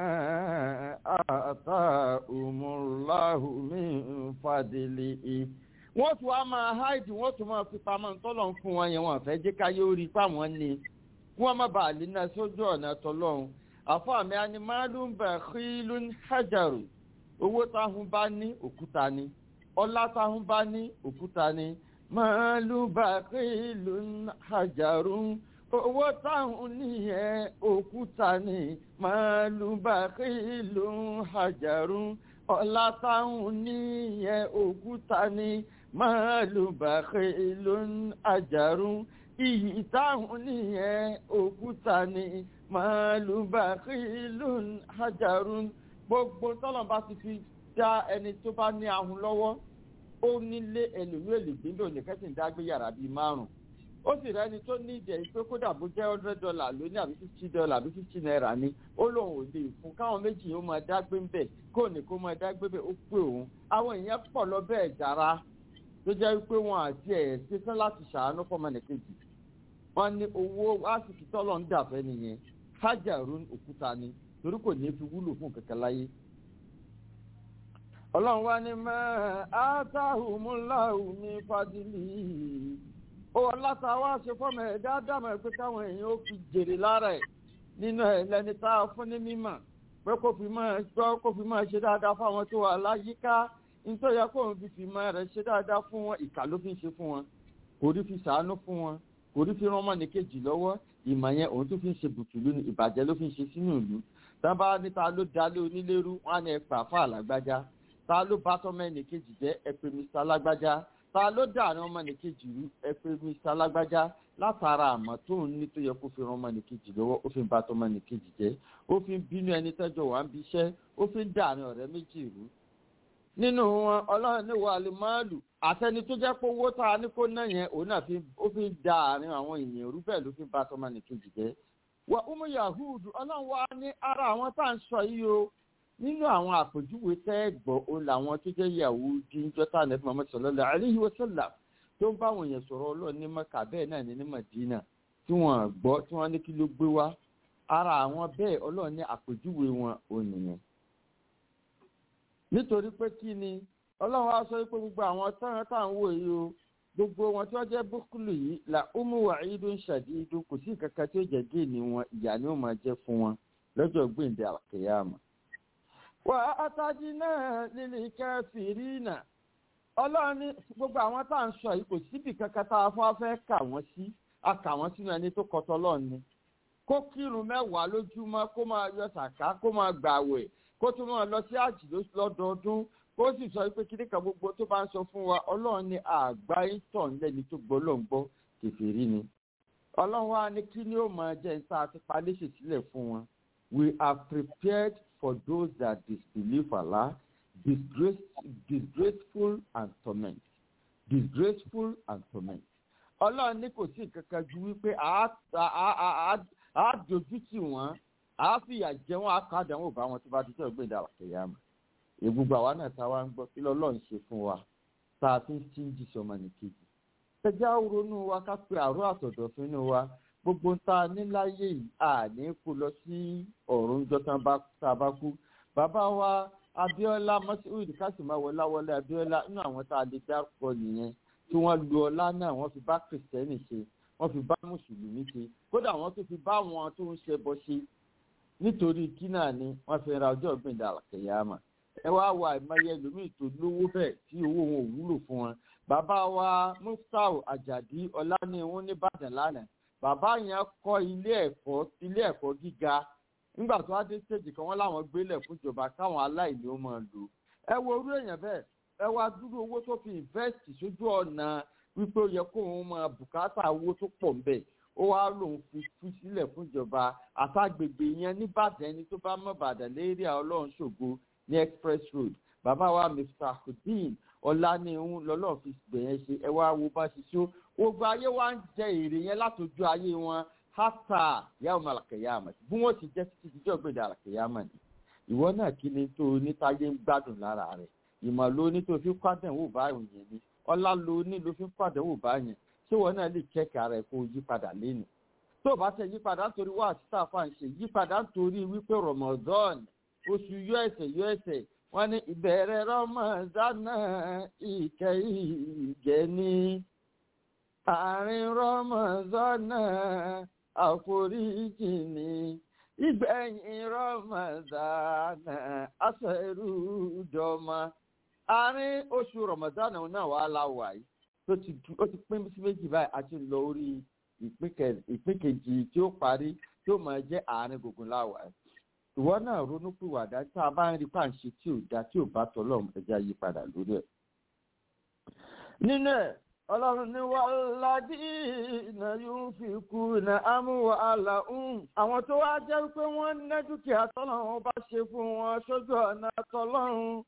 Speaker 1: atahumullahu min fadlihi wọ́n tún wá máa háìdì wọ́n tún máa fi pamọ́ tọ́lọ́run fún wọn yẹn wọ́n fẹ́ jẹ́ káyé orí fáwọn ni wọ́n má bàa lè ná sójú ọ̀nà tọlọ́run. àfọ̀àmì animalun bakhilun hajaru owó táhùn bá ní òkúta ni ọlá táwọn bá ní òkúta ni màálù bakhilun hajarun owó táwọn níyẹn òkúta ni màálù bakhilun hajarun ọlá táwọn níyẹn òkúta ni màálù bakhilun hajarun iyì táwọn níyẹn òkúta ni màálù bakhilun hajarun. Gbogbo tọ́lọ̀ bá ti fi dá ẹni tó bá ní ahun lọ́wọ́ ó nílé ẹlòmí èlùgbíndò nìkan sì ń dágbé yàrá bíi 5 ó sì rẹ́ni tó ní ìjẹ́ pé kódà bó jẹ́ $100 lóní àbí $50 àbí $50 ni ó lóun ò lè fún káwọn méjì yóò máa dágbé ń bẹ̀ kó ní kó máa dágbé bẹ̀ ó pé òun àwọn èèyàn pọ̀ lọ bẹ́ẹ̀ dára tó jẹ́ wípé wọn àti ẹ̀ ṣetán láti ṣàánú fọ́mọnìkejì wọn ní owó àsìkò tọ́lọ̀ ń dà fẹ́ nìyẹn hajarun òkúta ni torí kò ní fi wúlò fún kankan láyé. Ọlọ́run wá ní máa atahumullahu min fadlihi ó látàwá ṣe fọ́mọ ẹ̀dá dámọ̀ pé káwọn èèyàn ó fi jèrè lára ẹ̀ nínú ẹ̀ lẹni tá a fún ní mímọ̀ pé kó fi máa ṣe dáadáa fáwọn tó wà láyìíká nítorí yẹ kó òun fi máa rẹ̀ ṣe dáadáa fún wọn ìkà ló fi ń ṣe fún wọn kò rí fi ṣàánú fún wọn kò rí fi rán ọmọnìkejì lọ́wọ́ ìmọ̀ yẹn òun tó fi ń ṣe bùtùlù ní ìbàjẹ́ ló fi ń ṣe sínú ìlú tábà níta ló dalé onílérú wọn á ní ẹ̀pà fún àlágbájá ta ló bá tọ́mọ ẹnìkejì jẹ́ ẹ pè Mr. Lágbájá ta ló dàrin ọmọ ẹnìkejì rú ẹ pè Mr. Lágbájá látara àmọ́ tó ń ní tó yẹ kó fi ran ọmọ ẹnìkejì lọ́wọ́ ó fi ń bá tọ́mọ ẹnìkejì jẹ́ ó fi ń bínú ẹni tẹ́jọ́ wà ń bí iṣẹ́ ó fi ń dàrin ọ̀rẹ́ méjì rú. nínú wọn Ọlọ́run ní wàhálì máàlù àtẹni tó jẹ́ pé owó tá a ní kó ná yẹn òun náà ó fi ń dàrin àwọn èèyàn rú bẹ́ẹ̀ ló fi ń bá tọ́mọ ẹnìkejì jẹ́. wà umu yahudu Ọlọ́run wá ní ara àwọn tá à ń sọ yìí o nínú àwọn àpèjúwe tẹ́ gbọ́ o làwọn tó jẹ́ Yahudi níjọ́tà nẹ́bí Muhammad sallallahu alaihi wasallam tó ń bá àwọn èèyàn sọ̀rọ̀ Ọlọ́run ní Mẹ́kà bẹ́ẹ̀ náà ní Mádínà tí wọ́n gbọ́ tí wọ́n ní kí ló gbé wá ara àwọn bẹ́ẹ̀ Ọlọ́run ní àpèjúwe wọn ò nìyẹn. nítorí pé kí ni Ọlọ́run wá sọ pé gbogbo àwọn tẹ́rán tá à ń wò yìí o gbogbo wọn tí wọ́n jẹ́ búkúlù yìí là umu wa'idun shadidun kò sí kankan tí ó jẹ́ dé ní wọn ìyà ni ó máa jẹ́ fún wọn lọ́jọ́ gbèǹde àkèyàmà. wà á tají náà lílì kẹfìrínà Ọlọ́run ní gbogbo àwọn tá à ń sọ yìí kò síbi kankan tá a fún wa fẹ́ kà wọ́n sí a kà wọ́n sínú ẹni tó kọtọ Ọlọ́run ni kó kírun 10 lójúmọ́ kó máa yọ sàká kó máa gbààwẹ̀ kó tún máa lọ sí àjì lọ́dọọdún kó sì sọ pé kíní kan gbogbo tó bá ń sọ fún wa Ọlọ́run ní àgbá ìtàn lẹ́ni tó gbọ́ lọ́n gbọ́ kèfèrí ni Ọlọ́run wa ní kí ni ó máa jẹ́ níta àti palẹ́sì sílẹ̀ fún wọn. We are prepared for those that disbelieve Allah, disgraceful and torment. Disgraceful and torment. Ọlọ́run ní kò sí kankan ju wípé a dojú tì wọ́n, a fìyà jẹ wọ́n, a kà dánwò bá wọn tó bá dijọ́ gbé ìdàrà kẹyàmù. Gbogbo àwa náà tá a wá ń gbọ́ kí lọ́lọ́run ṣe fún wa tá a fi ń tíńjì sọmọ nìkejì. Ẹjẹ́ ronú wa ká pe àrò àtọ̀dọ̀ fínú wa gbogbo tá a ní láyé yìí àní kó lọ sí ọ̀run jọ tá a bá kú. Bàbá wa Abíọ́lá Mọ́síwìdì Kásìmáwọlá wọlé Abíọ́lá nínú àwọn tá a lè dárúkọ nìyẹn tí wọ́n lu ọlá náà wọ́n fi bá kìrìsìtẹ́nì ṣe wọ́n fi bá mùsùlùmí ṣe kódà wọ́n tó fi bá wọn tó ń ṣe bọ́ ṣe nítorí kí náà ni wọ́n fi ra ọjọ́ ìgbìndà àkẹyàmà. Ẹ wá wà ìmọ̀ye ẹlòmíì tó lówó bẹ́ẹ̀ tí owó wọn ò wúlò fún wọn. Bàbá wa Muftau Àjàdí Ọláníhun nìbàdàn lánàá bàbá yẹn kọ́ ilé ẹ̀kọ́ gíga nígbà tó wá dé stéèjì kan wọ́n láwọn gbélẹ̀ fún ìjọba káwọn aláìní ó máa lò. Ẹ wo orú èèyàn bẹ́ẹ̀ ẹ wá dúró owó tó fi invest sójú ọ̀nà wípé ó yẹ kó òun máa bùkátà owó tó pọ̀ ń bẹ̀ ó wá lòun fi tú sílẹ̀ fún ìjọba àtàgbègbè yẹn nìbàdàn ẹni tó bá mọ̀ bàdàn lérí Ọlọ́run ṣògo ní express road bàbá wa Miftahuddin Ọláníhun lọ́lọ́run fi bẹ̀yẹn ṣe ẹ wá wo bá ṣe ṣó gbogbo ayé wa ń jẹ èrè yẹn látọjú ayé wọn hátà yàwó malakẹyàmà bí wọn ti jẹ títí tíjọ gbèdé àlàkẹyàmà ni ìwọ náà kí ni tó onítàyé ń gbádùn lára rẹ ìmọ̀ ló ní tó fi kwádẹ̀wò báyìí yẹn ni ọlá ló ní ló fi kwádẹ̀wò báyìí ṣé wọn náà lè kẹ́kẹ́ ara ẹ̀ kó yí padà lẹ́nu tó bá tẹ yípadà nítorí wà tí tàfà ń ṣe yípadà nítorí wípé Ramadan oṣù yọ ẹsẹ̀ wọn ní ìbẹ̀rẹ̀ Ramadan ìkẹyìí ní àárín Rọ́mọ̀zọ́nà àforíjì ni ìgbẹ̀yìn Rọ́mọ̀zọ́nà aṣọ ẹrú dọ́mọ àárín oṣù Ramadan náà wà láwà yìí ó ti pín sí méjì báyìí àti lọ orí ìpín kejì tí ó parí tí ó máa jẹ́ àárín gbùngbùn láwà yìí. Ìwọ náà ronú pìwàdà tá a bá ń rí pàǹṣẹ tí ò dá tí ò bá tọ́lọ́run ẹja yí padà lórí ẹ̀. Nínú ẹ̀ Ọlọ́run ní walladina yunfikuna amwalahum àwọn tó wá jẹ́ pé wọ́n ná dúkìá tọ́lọ́run bá ṣe fún wọn sójú ọ̀nà tọ́lọ́run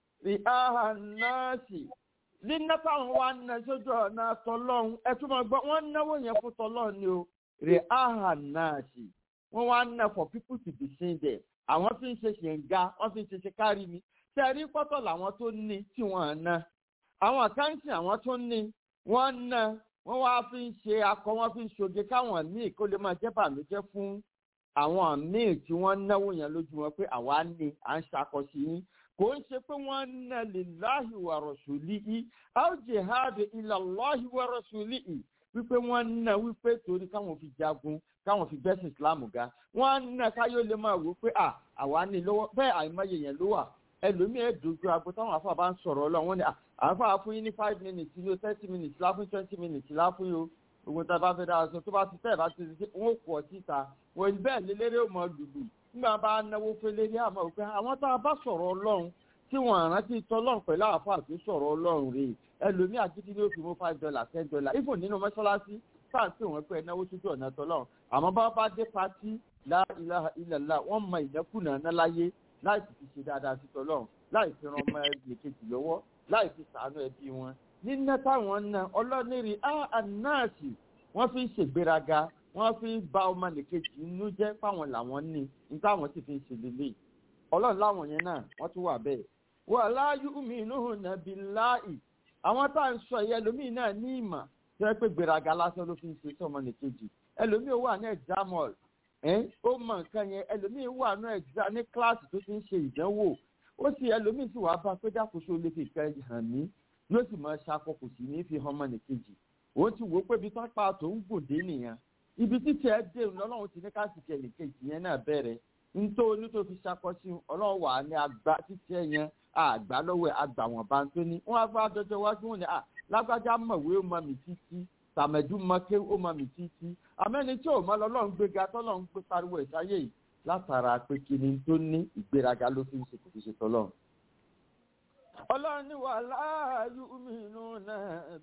Speaker 1: ri'aha nnasi nínú táwọn wá ná sójú ọ̀nà tọ́lọ́run ẹ tún máa gbọ́ wọ́n náwó yẹn fún tọ́lọ́run ni o ri'aha nnasi wọ́n wá ná for people to be seen there àwọn fi ń ṣe ṣèǹga wọ́n fi ń ṣe kárí mi tẹ̀rí pọ́tọ̀ làwọn tó ní tí wọ́n ná àwọn àkáǹtì àwọn tó ní wọ́n ná wọ́n wá fi ń ṣe akọ wọ́n fi ń ṣoge káwọn míì kó lè máa jẹ́ bàmíjẹ́ fún àwọn míì tí wọ́n náwó yẹn lójú wọn pé àwa ní à ń ṣakọ sí yín kò ń ṣe pé wọ́n ná lillahi wa rasulihi aw jihad ila Allahi wa rasulihi wípé wọ́n ná wípé torí káwọn fi jagun káwọn fi bẹ́sìn Islam ga wọ́n ná káyọ̀ lè máa wò pé àwa ní lọ́wọ́ bẹ́ẹ̀ àìmọye yẹn ló wà ẹlòmíì ẹ̀dójú agbo táwọn afọ bá ń sọ̀rọ̀ ọlọ́run wọ́n ní àáfà fún yín ní 5 minutes ní 30 minutes láfún 20 minutes láfún yóò ogun tá a bá fẹ́ dára sọ tó bá ti tẹ̀ bá ti ṣe wọ́n kọ̀ síta wọ́n bẹ́ẹ̀ lélẹ́rẹ́ ò mọ lùlù nígbà bá náwó fẹ́lẹ́rẹ́ àmọ́ òpé àwọn tá a bá sọ̀rọ̀ ọlọ́run tí wọ́n rántí tọ́lọ́run pẹ̀lú àáfà tó sọ̀rọ̀ ọlọ́run rè ẹlòmíì àtúntí ní ó fi mú $5 $10 ifò nínú mọ́ṣáláṣí sáàtì wọn pé ẹnáwó sójú ọ̀nà tọ́lọ́run àmọ́ bá dé pátí la ilaha illallah wọ́n mọ ìnákùnà náà láyé láì fi ṣe dáadáa sí tọ́lọ́run láì fi ran ọmọ ẹgbẹ́ kejì lọ́wọ́ láì fi ṣàánú ẹbí wọn nínú táwọn náà ọlọ́nìrì ànáàsì wọ́n fi ń ṣègbéraga wọ́n fi ń ba ọmọ nìkejì inú jẹ́ fáwọn làwọn ní ní táwọn sì fi ń ṣe lélẹ̀ ọlọ́run láwọn yẹn náà wọ́n tún wà bẹ́ẹ̀ wala yu'minuna billahi àwọn tá à ń sọ yẹn ẹlòmíì náà ní ìmọ̀ tó yẹ pé gbéraga lásán ló fi ń ṣe sọmọ nìkejì ẹlòmíì wà ní exam hall ó mọ nǹkan yẹn ẹlòmíì wà ní kíláàsì tó ti ń ṣe ìdánwò ó sì ẹlòmíì sì wàá bá pé dákòóso lè fi ìfẹ́ hàn mí yóò sì máa ṣàkókò sí ní fi hàn mọ́ni kejì òun ti wò ó pé ibi tó ń pa tó ń gòdè nìyẹn ibi títí ẹ dé lọ́lọ́run ti ní ká sì kẹ́lì kejì yẹn náà bẹ̀rẹ̀ nítorí tó fi ṣàkọsí ọlọ́run wà ní àgbà títí ẹ yẹn àgbà lọ́wọ́ àgbà wọn bá ń tó ní wọn bá dọjọ́ wájú wọn ni lágbájá mọ̀wé ó mọ mi títí tàmẹ̀dú mọ́ké ó mọ mi títí àmẹ́ni tí ò mọ lọ́lọ́run gbéga tọ́lọ́run gbé pariwo ìsáyé yìí látara pé kíni tó ní ìgbéraga ló fi ń ṣe kò fi ṣe tọ́lọ́run. Ọlọ́run ní wala yu'minuna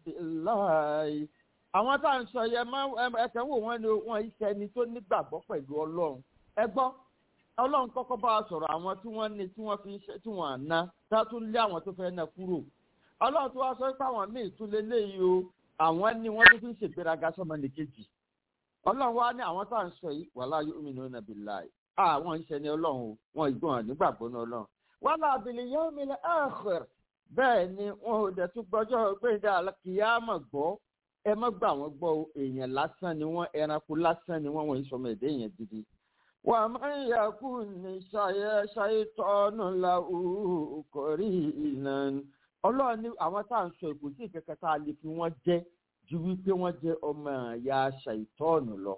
Speaker 1: billahi àwọn tá à ń sọ yẹn ẹ̀kẹ́ wò wọ́n ní wọ́n iṣẹ́ ẹni tó nígbàgbọ́ pẹ̀lú ọlọ́run ẹ gbọ́ ọlọ́run kọ́kọ́ bá a sọ̀rọ̀ àwọn tí wọ́n ní tí wọ́n fi ṣe tí wọ́n àná tá a tún lé àwọn tó fẹ́ ná kúrò ọlọ́run tó wá sọ pé àwọn míì tún lé léyìí o àwọn ni wọ́n tó fi ń ṣègbéraga sọ́mọ nìkejì ọlọ́run wá ní àwọn tá à ń sọ yìí wala yu'minuna billahi àwọn iṣẹ́ ni ọlọ́run o wọn ìgbọ̀n nígbàgbọ́ ní ọlọ́run wala bil yawmil akhir bẹ́ẹ̀ ni wọn ò dẹ̀ tún gbọ́jọ́ gbẹ̀dẹ̀ kíyámà gbọ́ ẹ má gbà wọ́n gbọ́ èèyàn lásán ni wọ́n ẹranko lásán ni wọ́n ìsọmọ èdè èèyàn gidi. wà á máa ń yàkú ní ṣàìtọ́nù lahu qarinan ọlọ́run ní àwọn tá à ń sọ èkó sí ìkẹ́kẹ́ tá a lè fi wọ́n jẹ́ ju wípé wọ́n jẹ́ ọmọ ìyá ṣàìtọ́nù lọ.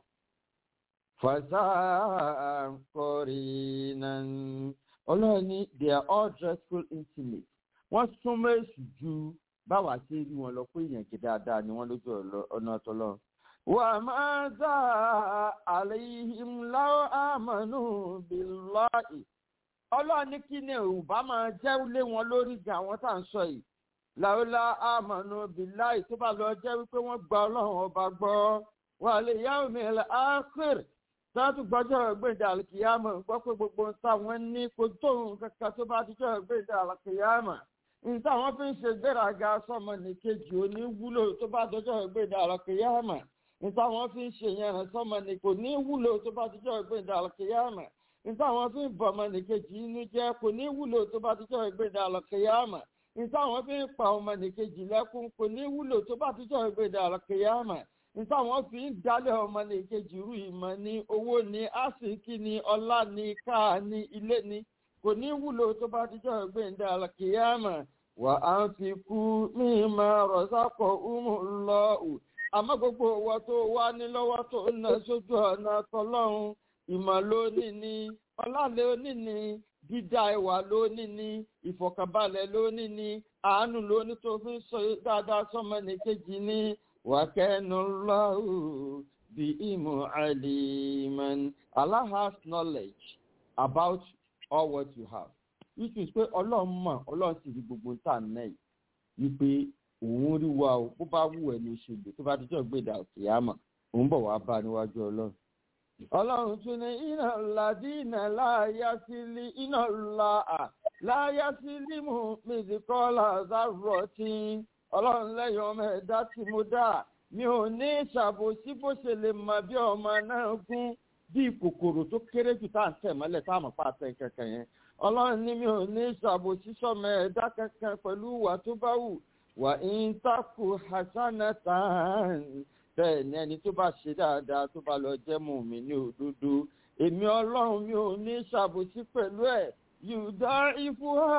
Speaker 1: fasa'a qarinan ọlọ́run ní they are all dreadful intimate wọ́n súnmọ́ èṣù ju báwa ṣe rí wọn lọ pé èèyàn jẹ dáadáa ni wọ́n lójú ọ̀nà ọ̀tọ̀lọ́. wà á máa dá alayhim law amanu billahi ọlọ́run ní kí ni òbá máa jẹ́ lé wọn lórí gan àwọn tá à ń sọ yìí lawla amanu billahi tó bá lọ jẹ́ wípé wọ́n gba ọlọ́run ọba gbọ́ wal yawmil akhir sáàtù gbọ́jọ́ gbẹ̀dẹ̀ àlùkìyàmọ̀ gbọ́ pé gbogbo táwọn ní kò tóun kankan tó bá dijọ́ gbẹ̀dẹ̀ àlùkìyàmọ̀ níta wọn fi ń ṣe gbéraga sọmọ nìkejì òní wúlò tó bá dọjọ́ gbẹ̀dẹ̀ àlùkìyàmọ̀ níta wọn fi ń ṣe yẹn sọmọ ní kò ní wúlò tó bá dijọ́ gbẹ̀dẹ̀ àlùkìyàmọ̀ níta wọn fi ń bọ ọmọ nìkejì inú jẹ́ kò ní wúlò tó bá dijọ́ gbẹ̀dẹ̀ àlùkìyàmọ̀ níta wọn fi ń pa ọmọ nìkejì lẹ́kún kò ní wúlò tó bá dijọ́ gbẹ̀dẹ̀ àlùkìyàmọ̀ níta wọn fi ń dálẹ̀ ọmọ nìkejì rú ìmọ̀ ní owó ní àsìkí ní ọlá ní káà ní ilé ní kò ní wúlò tó bá dijọ́ gbẹ̀dẹ̀ àlùkìyàmọ̀ wà á fi kú mímọ rọ̀sákọ̀ umullahu àmọ́ gbogbo owó tó wá ní lọ́wọ́ tó ná sójú ọ̀nà tọlọ́run ìmọ̀ lónìí ni ọlá lónìí ni dídá ẹwà lónìí ni ìfọ̀kànbalẹ̀ lónìí ni àánú lónìí tó fi ń sọ dáadáa sọ́mọ nìkejì ní wàkẹ́nullahu bí ìmọ̀ aliman. Allah has knowledge about all what you have, which is pé ọlọ́run mọ̀ ọlọ́run sì rí gbogbo tá à ń náà wípé òun rí wa o bó bá wù ẹ́ ní ìṣèlú tó bá dijọ́ gbé dà òkè àmọ́ òun bọ̀ wá bá níwájú ọlọ́run. Ọlọ́run tún ní iná ladínà láyásílí iná láyásílí mú mìsíkọ́lá zárọ̀ tí ọlọ́run lẹ́yìn ọmọ ẹ̀dá tí mo dá mi ò ní ṣàbòsí bó ṣe lè mọ bí ọmọ náà gún bí kòkòrò tó kéré jù tá à ń tẹ̀ mọ́lẹ̀ tá à mọ̀ pa àtẹ kankan yẹn. Ọlọ́run ní mi ò ní ṣàbòsí sọ́mọ ẹ̀dá kankan pẹ̀lú ìwà tó bá wù wà ń takù hasanatan. Bẹ́ẹ̀ ni ẹni tó bá ṣe dáadáa tó bá lọ jẹ́ mùmí ní òdodo èmi ọlọ́run mi ò ní ṣàbòsí pẹ̀lú ẹ̀ yùdá ìfúhà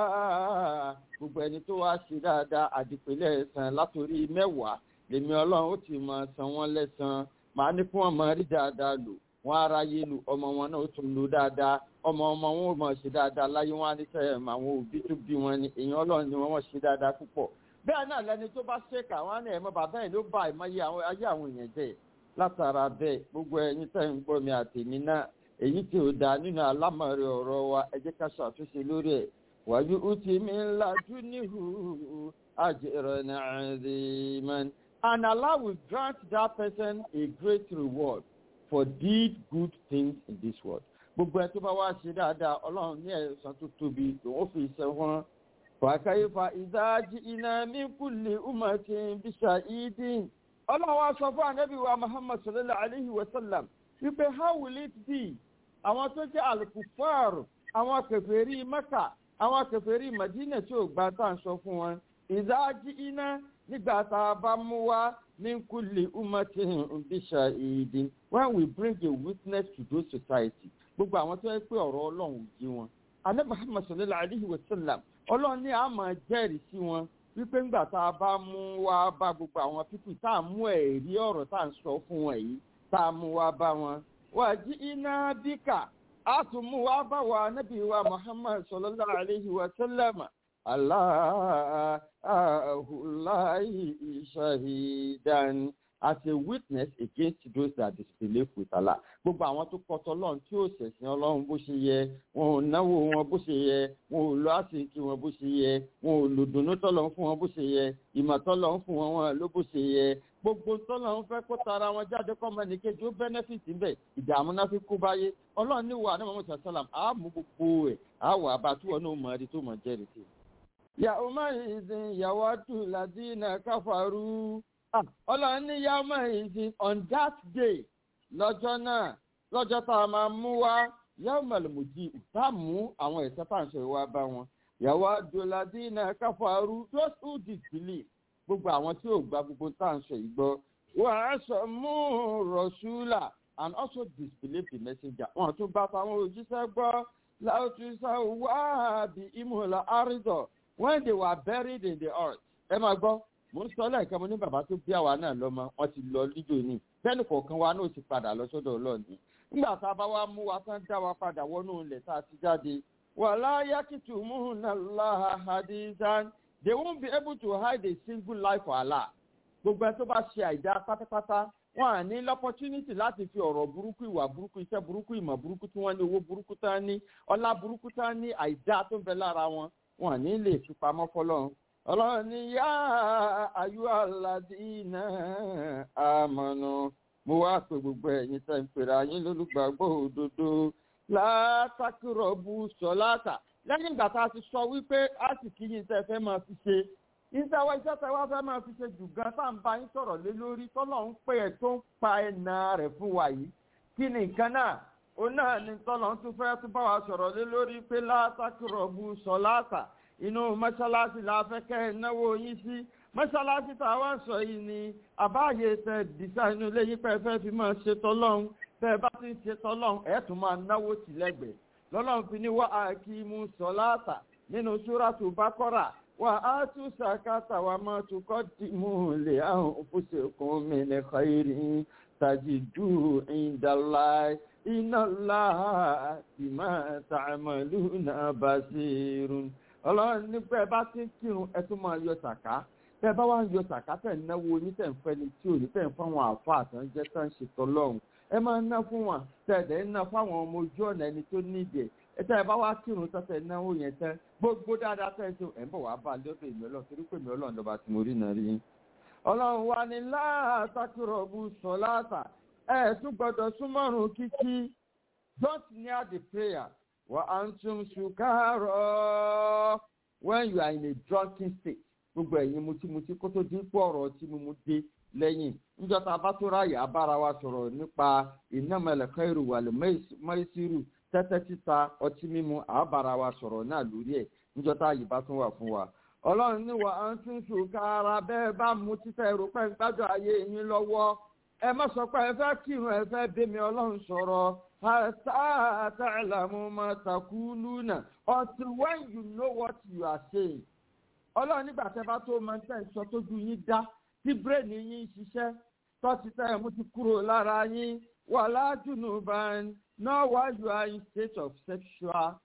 Speaker 1: gbogbo ẹni tó wá ṣe dáadáa àdìpẹ̀lẹ̀ ẹ̀san látòrí 10 lèmi ọlọ́run ó ti máa san wọ́n lẹ́san màá ní kí wọ́n máa rí dáadáa lò wọ́n aráyé lu ọmọ wọn náà ó tún lò dáadáa ọmọ wọn ó máa ṣe dáadáa láyé wọn á ní sẹ́yìn àwọn òbí tó bí wọn ni èèyàn ọlọ́run ni wọ́n ṣe dáadáa púpọ̀. Bẹ́ẹ̀ náà lẹni tó bá ṣèkà wọn ní ẹ̀mọ́ bàbá ẹ̀ ló bá ìmọ̀ye ayé àwọn èèyàn jẹ́ látara bẹ́ẹ̀ gbogbo ẹ̀yin tẹ́ ń gbọ́ mi àtèmi náà èyí tí ò dáa nínú alámọ̀rẹ́ ọ̀rọ̀ wa ẹ jẹ́ ká ṣàtúnṣe lórí ẹ̀ wájú ó ti mi ńlá jú níhù ajran aziman. And Allah will grant that person a great reward for did good things in this world. Gbogbo ẹ̀ tó bá wá ṣe dáadáa ọlọ́run ní ẹ̀san tó tóbi lòun fi ṣe wọ́n. Fàkàyífà ìdájí iná ní kúlè umatin bishahidin. Ọlọ́run wá sọ fún ànábì wa Muhammad sallallahu alayhi wa sallam wípé how will it be? Àwọn tó jẹ́ al-kuffar, àwọn kèfèrí Mẹ́kà, àwọn kèfèrí Madina tí ò gbà tá à ń sọ fún wọn. Ìdájí iná nígbà tá a bá mú wá ní kúlè umatin bishahidin. When we bring a witness to those society, gbogbo àwọn tó yẹ pé ọ̀rọ̀ ọlọ́run ò jí wọn. Ànábì Muhammad sallallahu alayhi wa sallam ọlọ́run ní a máa jẹ́rìí sí wọn wípé ńgbà tá a bá mú wá bá gbogbo àwọn pípì tá a mú ẹ̀rí ọ̀rọ̀ tá à ń sọ fún wọn yìí tá a mú wá bá wọn. wà jí iná bíkà a tún mú wá bá wa nábì wa Muhammad sallallahu alayhi wa sallam Allahi shahidan as a witness against those that disbelieve with Allah. Gbogbo àwọn tó kọtọ Ọlọ́run tí ó ṣẹ̀sìn Ọlọ́run bó ṣe yẹ, wọn ò náwó wọn bó ṣe yẹ, wọn ò lọ àṣìkí wọn bó ṣe yẹ, wọn ò lò dùnú tọ́lọ́run fún wọn bó ṣe yẹ, ìmọ̀ tọ́lọ́run fún wọn ló bó ṣe yẹ. Gbogbo tọ́lọ́run fẹ́ kó tara wọn jáde kọ́ mẹ́ni kejì ó bẹ́nẹ́fìtì ń bẹ̀, ìdààmú náà fi kú báyé. Ọlọ́run ní wà ní Muhammad sallam, a mú gbogbo ẹ̀, a wà bá tí wọn náà mọ̀ ẹ́rí tó mọ̀ jẹ́rìí sí. Yàwùmá ìsìn yàwádùn làdínà káfàrú. Ọlọ́run ní yàmọ̀ ìsìn on that day lọ́jọ́ náà lọ́jọ́ tá a máa mú wá yàmọ̀ lòmùjì tá mú àwọn ẹ̀sẹ̀ fàǹṣẹ̀ wá bá wọn. Yàwó àdùládínà káfàrú those who disbelieve gbogbo àwọn tí ò gba gbogbo fàǹṣẹ̀ ìgbọ́. Wọ́n á sọ mú rọ̀ṣúlà and also disbelieve the messenger. Wọ́n tún bá táwọn òjíṣẹ́ gbọ́ láòtúnṣe wá bí ìmùlẹ̀ àrídọ̀ when they were buried in the earth. Ẹ máa gbọ́. Mo ń sọ lẹ́ẹ̀kan mo ní bàbá tó bí àwa náà lọ́mọ wọn ti lọ lídò ní bẹ́ẹ̀ni kọ̀ọ̀kan wa náà ti padà lọ sọ́dọ̀ ọlọ́ọ̀ni nígbà tá a bá wá mú wa tán dá wa padà wọnú ilẹ̀ tá a ti jáde wala yaktumuna Allaha hadithan. They won't be able to hide a single life for Allah. Gbogbo ẹ tó bá ṣe àìdá pátápátá wọn à ní opportunity láti fi ọ̀rọ̀ burúkú ìwà burúkú iṣẹ́ burúkú ìmọ̀ burúkú tí wọ́n ní owó burúkú tán ní ọlá burúkú tán ní àìdá tó ń bẹ lára wọn wọn à ní lè fi pamọ́ fọlọ́run. Ọlọ́run ni yá ayú aládìínà àmọ̀nà mo wá pé gbogbo ẹ̀yin tẹ́ ń pèrè ayé lólùgbàgbọ́ òdodo látàkìrọ̀bù sọ̀láàtà lẹ́yìn ìgbà tá a ti sọ wípé a sì kí yín tẹ́ fẹ́ máa fi ṣe ìtawọ́ iṣẹ́ tẹ́ wá fẹ́ máa fi ṣe jù gan tá à ń bá yín sọ̀rọ̀ lé lórí tọ́lọ̀ ń pè ẹ́ tó ń pa ẹ̀nà rẹ̀ fún wa yìí kí ni nǹkan náà ó náà ni tọ́lọ̀ ń tún fẹ́ tún bá wa sọ̀rọ̀ lé lórí pé látàkìrọ̀bù sọ̀láàtà inú mọ́ṣáláṣí la fẹ́ kẹ́ ẹ̀ náwó yín sí mọ́ṣáláṣí tá a wá sọ yìí ni àbáyé tẹ dìṣà inú ilé yín pẹ́ fẹ́ fi máa ṣe tọ́lọ́hún tẹ́ ẹ bá ti ń ṣe tọ́lọ́hún ẹ̀ tún máa náwó tì lẹ́gbẹ̀ẹ́ lọ́lọ́run fi ní wá àkímú sọ̀láàtà nínú súrátù bákọ́rà wà á tún sàkátà wà máa tún kọ́ dìmú lè àwọn òfúṣekùn min khairin tajidu indallahi inna Allaha bima ta'maluna basirun. Ọlọ́run ní pé ẹ bá ti ń kírun ẹ tún máa yọ sàká. Tẹ́ ẹ bá wá ń yọ sàká tẹ̀ ń náwó yín tẹ̀ ń fẹ́ ni tí ò ní tẹ̀ ń fáwọn àáfàá tó ń jẹ́ tó ń ṣètò Ọlọ́run. Ẹ máa ń ná fún wọn tẹ̀ ẹ̀ ń ná fáwọn ọmọ ojú ọ̀nà ẹni tó nídìí ẹ̀. Tẹ́ ẹ bá wá kírun tọ́tẹ̀ náwó yẹn tẹ́ gbogbo dáadáa tẹ́ ẹ ṣe ẹ̀ ń bọ̀ wá bá a lọ́dọ̀ èmi Ọlọ́run torí pé èmi Ọlọ́run lọ́ba tí mo rí náà rí. Ọlọ́run wa ni láàtàkùrọ̀bù sọ̀láàtà ẹ̀ tún gbọ́dọ̀ súnmọ́rùn kíkí. Don't near the prayer. Wa antum sukara when you are in a drunken state. Gbogbo ẹ̀yin mutimuti kó tó dín pọ̀ ọ̀rọ̀ tí mo dé lẹ́yìn. Níjọ́ tá a bá tó ráyè abára wa sọ̀rọ̀ nípa innamal khairu wal maisiru tẹ́tẹ́ títa ọtí mímu àbára wa sọ̀rọ̀ náà lórí ẹ̀. Níjọ́ tá àyè bá tún wà fún wa. Ọlọ́run ní wa antum sukara bẹ́ẹ̀ bá mu títẹ̀ èrò pẹ́ ń gbájọ́ ayé yín lọ́wọ́. Ẹ má sọ pé ẹ fẹ́ kírun ẹ fẹ́ bẹ́mi Ọlọ́run sọ̀rọ̀. Hatta ta'lamu ma taquluna until when you know what you are saying. Ọlọ́run nígbà tẹ́ bá tó máa ń tẹ̀ sọ tójú yín dá tí bírèèni yín ṣiṣẹ́ tó ti tẹ́ mú ti kúrò lára yín wala junuban now while you are in state of sexual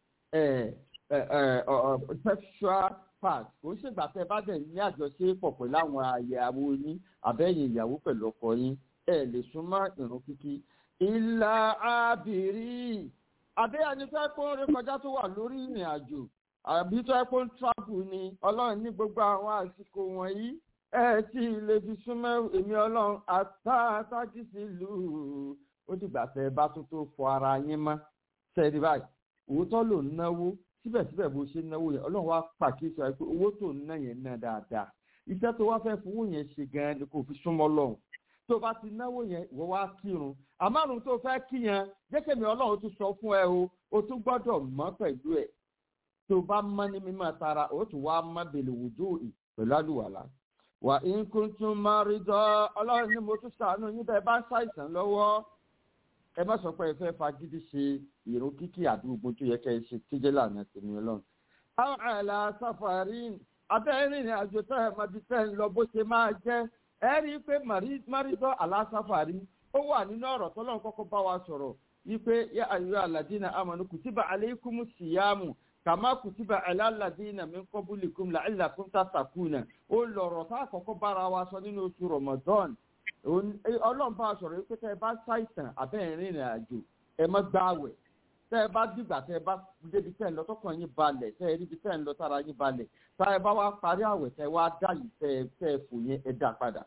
Speaker 1: part. Kò ṣègbà tẹ́ bá dẹ̀ ní àjọṣepọ̀ pẹ̀lú àwọn àyàwó yín àbẹ́yìn ìyàwó pẹ̀lú ọkọ yín lè súnmọ́ ìrun kíkí. Ìlà àbìrí àbí ẹni tó ẹ́ pé ó rí kọjá tó wà lórí ìrìn àjò àbí tó ẹ́ pé ó ń travel ni Ọlọ́run ní gbogbo àwọn àsìkò wọ̀nyí tí lè fi súnmọ́ èmi Ọlọ́run àtàtàkì sí ìlú ó dìgbà tẹ́ bá tó fọ ara yín mọ́ sẹ́ẹ̀dì báyìí òótọ́ ló ń náwó síbẹ̀síbẹ̀ bó ṣe náwó yẹn Ọlọ́run wá pàkíyèsí wa pé owó tó ń ná yẹn ná dáadáa iṣẹ́ tó wá fẹ́ fowó yẹn ṣe gan-an ni kò fi súnmọ́ Ọlọ́run tó bá ti náwó yẹn ìwọ wá kírun àmárùn tó fẹ́ kí yẹn jẹ́kẹ̀mí Ọlọ́run tún sọ fún ẹ o tún gbọ́dọ̀ mọ́ pẹ̀lú ẹ̀ tó bá mọ́ ní mímọ́ tara ó tún wá mọ́ bèlè wùdú pẹ̀lú àlùwàlá. Wà in kuntum marido Ọlọ́run ní mo tún ṣàánú yín bẹ́ẹ̀ bá ń ṣàìsàn lọ́wọ́ ẹ má sọ pé ẹ fẹ́ fagídí ṣe ìrun kíkí àdúgbò tó yẹ kẹ́ ẹ ṣe tíjẹ́ lànà tèmi Ọlọ́run. àwọn àìlà safarin abẹ́rìn àjò tẹ́ ẹ mọ̀ bí tẹ́ ń lọ bó ṣe máa jẹ́ ẹ rí i pé marido alásàfàrí ó wà nínú ọ̀rọ̀ tọ́lọ́run kọ́kọ́ bá wa sọ̀rọ̀ wípé yá ayyuha alladhina amanu kutiba alaykumus siyamu kama kutiba ala alladhina min qablikum la'allakum tattaquna ó lọ̀rọ̀ tá àkọ́kọ́ bára wa sọ nínú oṣù Ramadan Ọlọ́run bá sọ̀rọ̀ wípé tẹ́ ẹ bá ṣàìsàn abẹ́rìn ìrìn àjò ẹ má gbààwẹ̀ tẹ́ ẹ bá dìgbà tẹ́ ẹ bá débi tẹ́ ẹ lọ tọkàn yín balẹ̀ tẹ́ ẹ ríbi tẹ́ ẹ lọ tára yín balẹ̀ tá ẹ bá wá parí àwẹ̀ tẹ́ ẹ wá dá yìí tẹ́ ẹ fò yẹn ẹ dá padà.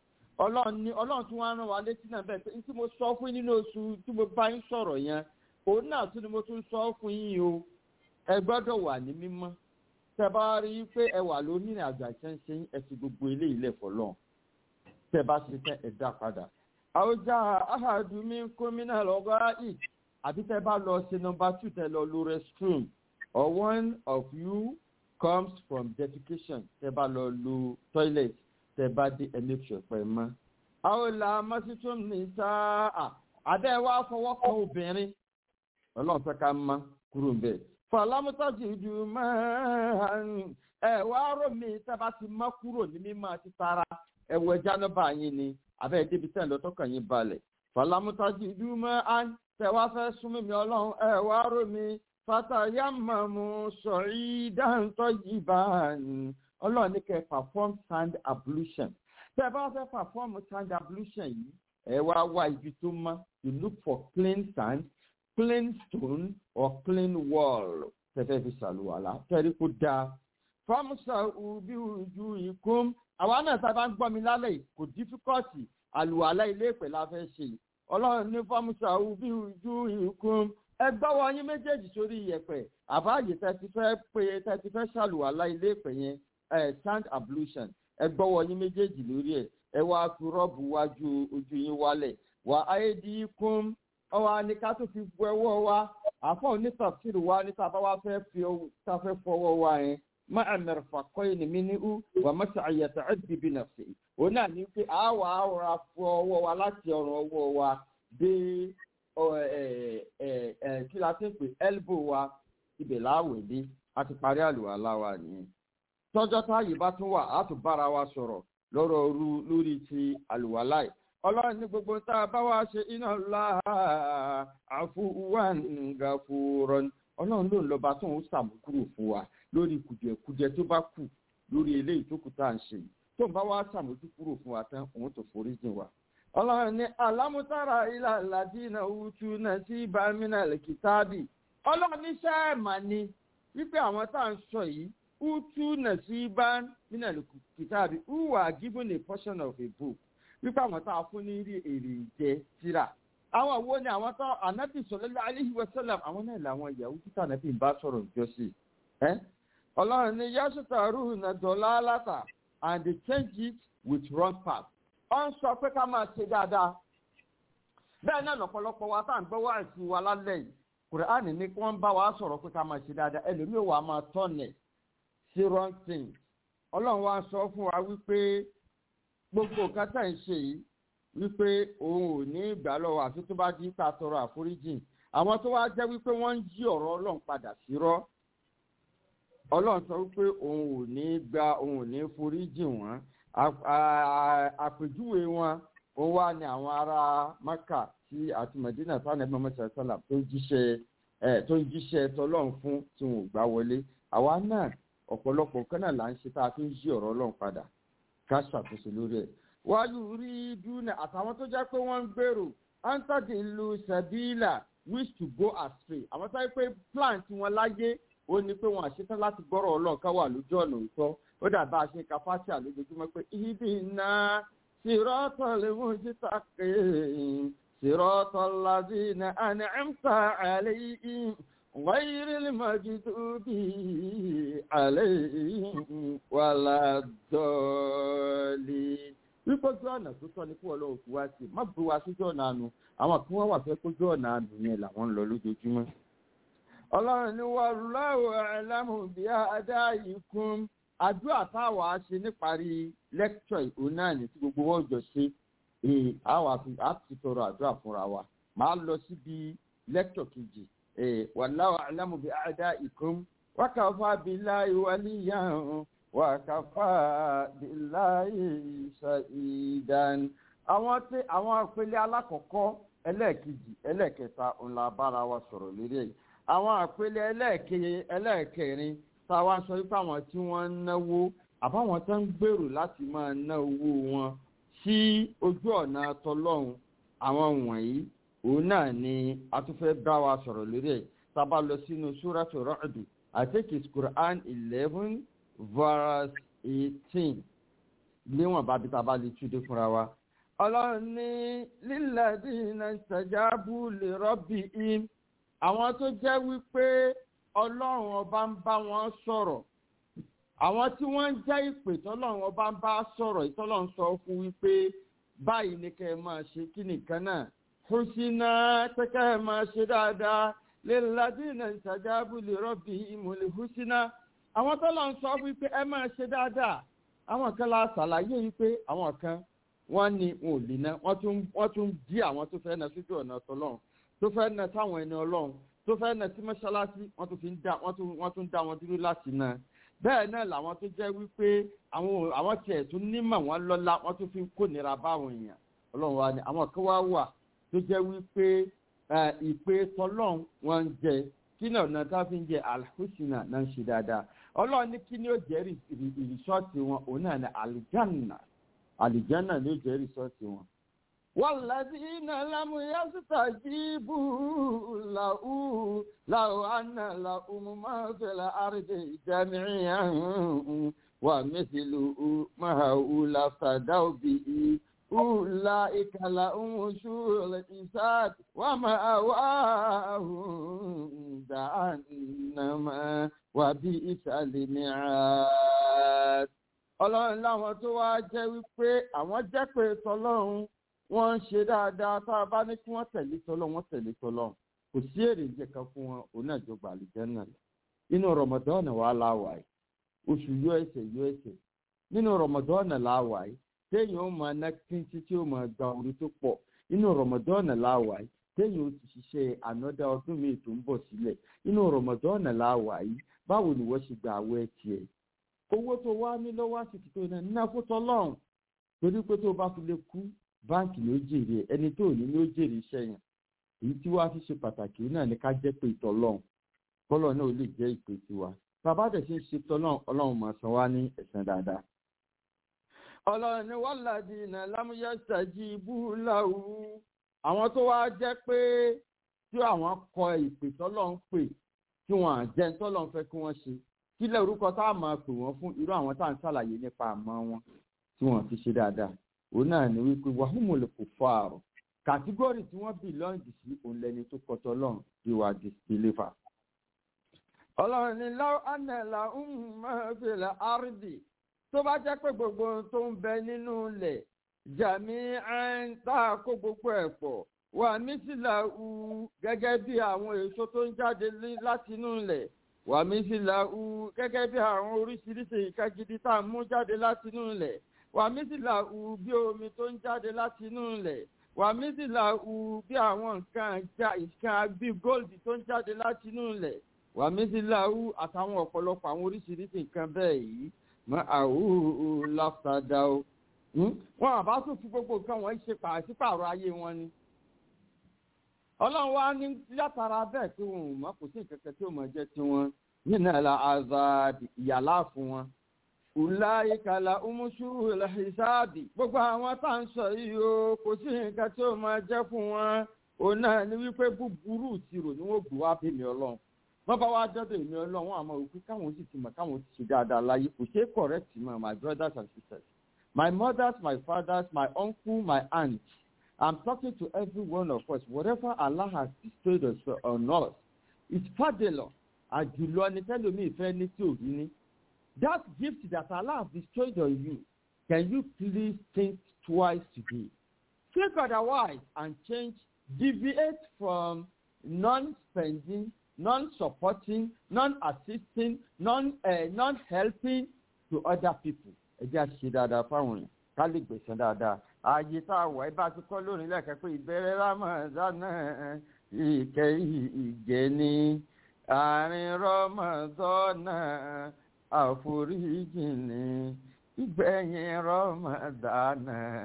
Speaker 1: Ọlọ́run tún wá rán wa létí náà bẹ́ẹ̀ pé tí mo sọ fún yín nínú oṣù tí mo bá yín sọ̀rọ̀ yẹn òun náà tún ni mo tún sọ fún yín o ẹ gbọ́dọ̀ wà ní mímọ́ tẹ́ bá rí i pé ẹ wà lórí ìrìn àjò àìsàn ṣe ẹ fi gbogbo eléyìí lẹ̀ fọlọ́run tẹ́ bá ṣe tẹ́ ẹ dá padà. àwùjá ahàdùmí kọ́mínà lọ́gọ́ ì àbí tẹ́ bá lọ ṣe number 2 tẹ́ lọ lo restroom or one of you comes from defecation tẹ́ bá lọ lo toilet tẹ́ bá dé ẹ make sure pé mọ́. àwòlà mọ́sítún ní sáà àbẹ́ wa fọwọ́ kan obìnrin Ọlọ́run fẹ́ ká mọ́ kúrò bẹ́ẹ̀. fàlámùtàjì ju mẹ́hàn ẹ̀ wá rò mí tẹ́ bá ti mọ́ kúrò ní mímọ́ ti tara ẹ̀wọ̀ ẹja nọ́bà yín ni àbẹ́ débi tẹ́ lọ tọkàn yín balẹ̀. fàlámùtàjì ju mẹ́hàn tẹ́ wá fẹ́ súnmọ́ mi Ọlọ́run ẹ̀ wá rò mí fatayamamu sa'idan tayyiban Ọlọ́run ní kẹ́ perform sand ablution tẹ́ bá fẹ́ perform sand ablution yìí ẹ wá ibi tó mọ́ you look for clean sand clean stone or clean wall tẹ́fẹ́ fi ṣàlùwàlá tẹ́rí kó dáa fámúsà ubi ojú ikún àwa náà tá a bá ń gbọ́ mi lálẹ́ kò dífíkọ́tì àlùwàlá ilé ìpè la fẹ́ ṣe Ọlọ́run ní fámúsà ubi ojú ikún ẹ gbọ́wọ́ yín méjèèjì sórí iyẹ̀pẹ̀ àbáyé tẹ́ ti fẹ́ ṣàlùwàlá ilé ìpè yẹn sand ablution ẹ gbọ́wọ́ yín méjèèjì lórí ẹ̀ ẹ wá fi rọ́ọ̀bù wájú ojú yín wálẹ̀ wà áyédí kún ọwọ́ ni ká tó fi bu ẹwọ́ wa àfọ̀ onítàfsírù wa ní sábà wá fẹ́ fọwọ́ wa yẹn má ẹ̀mẹ̀rẹ̀ fàkọ́yìn ní mí ní ú wà má ṣàyẹ̀tẹ̀ ẹ̀dì bí nà sí. òun náà ní pé àwọ̀ àwòrán fọ ọwọ́ wa láti ọ̀rọ̀ ọwọ́ wa dé kí la ti ń pè elbow wa ibẹ̀ láwẹ̀ dé a ti parí àlùwàlá wa nìyẹn. tọ́jọ́ táyì bá tún wà á tún bára wa sọ̀rọ̀ lọ́rọ̀ lórí ti àlùwàlá yìí ọlọ́run ní gbogbo tá a bá wá ṣe inna Allaha afuwan gafurun ọlọ́run ló ń lọ́ba tó ń sàmúkúrò fún wa lórí kùdìẹ̀kudiẹ tó bá kù lórí eléyìí tó kù tá à ń ṣe tó ń bá wá sàmójúkúrò fún wa tán òun tó forí jìn wa. ọlọ́run ní alámútàrà ilà ladina utu nasiba minal kitabi ọlọ́run ní sẹ́ẹ̀mà ni wípé àwọn tá à ń sọ yìí utu nasiba minal kitabi who were given a portion of a book wípé àwọn tá a fún ní èrè ìjẹ tírà àwọn wo ni àwọn tó ànábì sallallahu alaihi wasallam àwọn náà làwọn Yahudi tí ànábì ń bá sọ̀rọ̀ ìjọsìn ọlọ́run ní yasutaru na dalalata and they change it with wrong path wọ́n sọ pé ká máa ṣe dáadáa bẹ́ẹ̀ náà lọ́pọ̀lọpọ̀ wa tá à ń gbọ́ wá sí wa lálẹ́ yìí Kùránì ní wọ́n bá wa sọ̀rọ̀ pé ká máa ṣe dáadáa ẹlòmíì wà máa tọ̀nẹ̀ sí wrong thing ọlọ́run wa sọ fún wa wípé gbogbo nǹkan tá à ń ṣe yìí wípé òun ò ní ìgbà lọ́wọ́ àfi tó bá di ká tọrọ àforíjì àwọn tó wá jẹ́ wípé wọ́n ń jí ọ̀rọ̀ ọlọ́run padà sí rọ́ ọlọ́run sọ wípé òun ò ní gba òun ò ní foríjì wọ́n àpèjúwe wọn òun wá ní àwọn ará Mákà àti Mẹdínà sáà ẹgbẹ́ mọ́ṣáláṣálà tó ń jíṣẹ́ tọlọ́run fún tí wọn ò gbá wọlé àwa náà ọ̀pọ̀lọpọ̀ kan náà là ń ṣe tá a fi ń yí ọ̀rọ̀ ọlọ́run padà ká ṣàkóso lórí ẹ̀. wáyú rí dúnà àtàwọn tó jẹ́ pé wọ́n ń gbèrò antadi ìlú sabila wish to go astray àwọn tó jẹ́ pé plan tí wọ́n láyé ó ní pé wọ́n àṣetán láti gbọ́rọ̀ ọlọ́run ká wà lójú ọ̀nà òótọ́ ó dàbá a ṣe ka fásitì àlójoojúmọ́ pé ibi iná sirọ́tọ̀ lè mú síta kéèyàn sirọ́tọ̀ ladina an'amta alayhim غير المغضوب عليهم ولا الضالين wípójú ọ̀nà tó tọ́ ni kí Ọlọ́run fi wá sí má gbé wa sójú ọ̀nà àánú àwọn kí wọ́n wà fẹ́ kójú ọ̀nà àánú yẹn làwọn ń lọ lójoojúmọ́. Ọlọ́run ní wallahu a'lamu bi a'da'ikum àdúrà táwa ṣe níparí lẹ́kítọ̀ ìhó náà ní tí gbogbo wọn jọ ṣe àti tọrọ àdúrà fúnra wa máa lọ síbi lẹ́kítọ̀ kejì. والله أعلم بأعدائكم وكفى بالله وليا وكفى بالله شهيدا àwọn àpẹẹlẹ alákọ̀ọ́kọ́ ẹlẹ́ẹ̀kejì ẹlẹ́ẹ̀kẹta ńlá bára wa sọ̀rọ̀ lórí ẹ̀ àwọn àpẹẹlẹ ẹlẹ́ẹ̀kẹrin tá a wá sọ wípé àwọn tí wọ́n ń náwó àbáwọn tó ń gbèrò láti máa ná owó wọn sí ojú ọ̀nà tọlọ́run àwọn wọ̀nyí òun náà ni a tún fẹ́ bá wa sọ̀rọ̀ lórí ẹ̀ tá a bá lọ sínú Suratu Ra'd I think it's Quran 11 verse 18 níwọ̀n bá bí tá a bá lè túnde fúnra wa. Ọlọ́run ní lilladhina istajabu li rabbihim àwọn tó jẹ́ wípé Ọlọ́run ọba ń bá wọn sọ̀rọ̀ àwọn tí wọ́n ń jẹ́ ìpè tọ́lọ́run ọba ń bá sọ̀rọ̀ ìtọ́lọ́run sọ fún wípé báyìí ni kẹ́ ẹ máa ṣe kí nìkan náà husina tẹ́kẹ́ ẹ máa ṣe dáadáa lilladhina istajabu li rabbihimul husina àwọn tọ́lọ́run sọ wípé ẹ máa ṣe dáadáa àwọn kan la ṣàlàyé wípé àwọn kan wọ́n ní wọn ò lè ná wọ́n tún dí àwọn tó fẹ́ ná sójú ọ̀nà tọ́lọ́run tó fẹ́ ná sáwọn ẹni ọlọ́run tó fẹ́ ná sí mọ́ṣáláṣí wọ́n tún dá wọn dúró láti ná bẹ́ẹ̀ náà làwọn tó jẹ́ wípé àwọn tiẹ̀ tún nímọ̀ wọn lọ́lá wọ́n tún fi ń kó nira báwọn èèyàn ọlọ́run wa ni àwọn kan wá wà tó jẹ́ wípé ìpè tọ́lọ́run wọn ń jẹ kí náà ọ̀nà tá a fi ń jẹ alhusina náà ń ṣe dáadáa ọlọ́run ní kí ni ó jẹ́ rìsọ́ọ̀tì wọn òun náà ní àlìjánà ló jẹ́ rìsọ́ọ̀tì wọn. walladhina lam yastajibu lahu anna lahum ma fil ardi jami'an wa mithluhu ma'ahu laftadaw bihi ulaika lahum su'ul hisab wa ma'awahum jahannama wa bi'sal mi'ad. Ọlọ́run láwọn tó wá jẹ́ wípé àwọn jẹ́ pé tọlọ́run wọ́n ń ṣe dáadáa tá a bá ní kí wọ́n tẹ̀lé tọlọ́run wọ́n tẹ̀lé tọlọ́run kò sí èrè jẹ kan fún wọn òun náà jọ gbà àlùjánnà lọ. Nínú Ramadan wà láwàá yìí oṣù yọ ẹsẹ̀ nínú Ramadan láwàá yìí téèyàn ó máa ná kíntí tí ó máa gba orí tó pọ̀ nínú Ramadan láwàá yìí téèyàn ó ti ṣiṣẹ́ ànádá ọdún míì tó ń bọ̀ sílẹ̀ nínú Ramadan láwàá yìí báwo ni wọ́n ṣe gba àwẹ̀ tiẹ̀ owó tó wá ní lọ́wọ́ àsìkò tó náà ná fún tọ́lọ́run torí pé tó bá fi lè kú báǹkì ló jèrè ẹni tó ní ló jèrè iṣẹ́ yẹn. Èyí tí wàá fi ṣe pàtàkì náà ni ká jẹ́ pé ìtọ́lọ́run kọ́lọ̀ náà ó lè jẹ́ ìpè tiwa. Bàbá dẹ̀ ṣe ń ṣe tọ́lọ́run ọlọ́run máa san wá ní ẹ̀san dáadáa. Ọlọ́run ni walladina lam yastajibu lahu. Àwọn tó wá jẹ́ pé tí àwọn kọ ìpè tọ́lọ́run pè tí wọ́n à jẹ́ tọ́lọ́run fẹ́ kí wọ́n ṣe. Kílẹ̀ orúkọ tá a máa pè wọ́n fún irú àwọn tá à ń ṣàlàyé nípa àmọ́ wọn tí wọ́n fi ṣe dáadáa. Òun náà ni wípé wahumul kuffar. Kàtígórì tí wọ́n bìlọ́ǹgì sí òun lẹni tó kọ tọ́lọ́run bí wàá disbeliever. Ọlọ́run ni law anna lahum ma fil ardi. Tó bá jẹ́ pé gbogbo ohun tó ń bẹ nínú ilẹ̀ jami'an tá a kó gbogbo ẹ̀ pọ̀ wà mísìláhù gẹ́gẹ́ bí àwọn èso tó ń jáde láti inú ilẹ̀ wà mísìláhù gẹ́gẹ́ bí àwọn oríṣiríṣi nǹkan gidi tá a mú jáde láti inú ilẹ̀ wà mísìláhù bí omi tó ń jáde láti inú ilẹ̀ wà mísìláhù bí àwọn nǹkan bí góòlù tó ń jáde láti inú ilẹ̀ wà mísìláhù àtàwọn ọ̀pọ̀lọpọ̀ àwọn oríṣiríṣi nǹkan bẹ́ẹ̀ yìí mọ́ àwòrán láfàdà o. Wọ́n àbá tún fi gbogbo nǹkan wọ́n ṣe pàṣípààrọ̀ ayé wọn ni. Ọlọ́run wá ní látara bẹ́ẹ̀ tí wọn ò mọ̀ kò sí ìkẹ̀kẹ́ tí ó mọ̀ jẹ́ tí wọ́n nínú ẹ̀la àzàdì ìyàlá fún wọn. Ulaika lahum su'ul hisabi. Gbogbo àwọn tá à ń sọ yìí o kò sí nǹkan tí ó mọ̀ jẹ́ fún wọn. Òun náà ni wípé búburú ìṣirò ni wọ́n gbé wá bí mi Ọlọ́run. Wọ́n bá wá dọ́dọ̀ èmi Ọlọ́run àmọ́ òkú káwọn sì ti mọ̀ káwọn ti ṣe dáadáa láyé kò ṣeé correct mọ́ my brothers and sisters. My mothers, my fathers, my uncle, my aunt. I'm talking to every one of us. Whatever Allah has bestowed us on us, it's fadelo. Àjùlọ ni tẹ́lómi ìfẹ́ ní tí ò rí ní. That gift that Allah has bestowed on you, can you please think twice today? Think otherwise and change, deviate from non-spending, non-supporting, non-assisting, non-helping to other people. Ẹ jẹ́ àṣìṣe dáadáa fáwọn èèyàn ká lè gbẹ̀san dáadáa. Ààyè tá a wà ẹ bá ti kọ́ lónìí lẹ́ẹ̀kan pé ìbẹ̀rẹ̀ Ramadan ìkẹyìn ìgẹ̀ni àárín Ramadan àforíjì ni ìgbẹ̀yìn Ramadan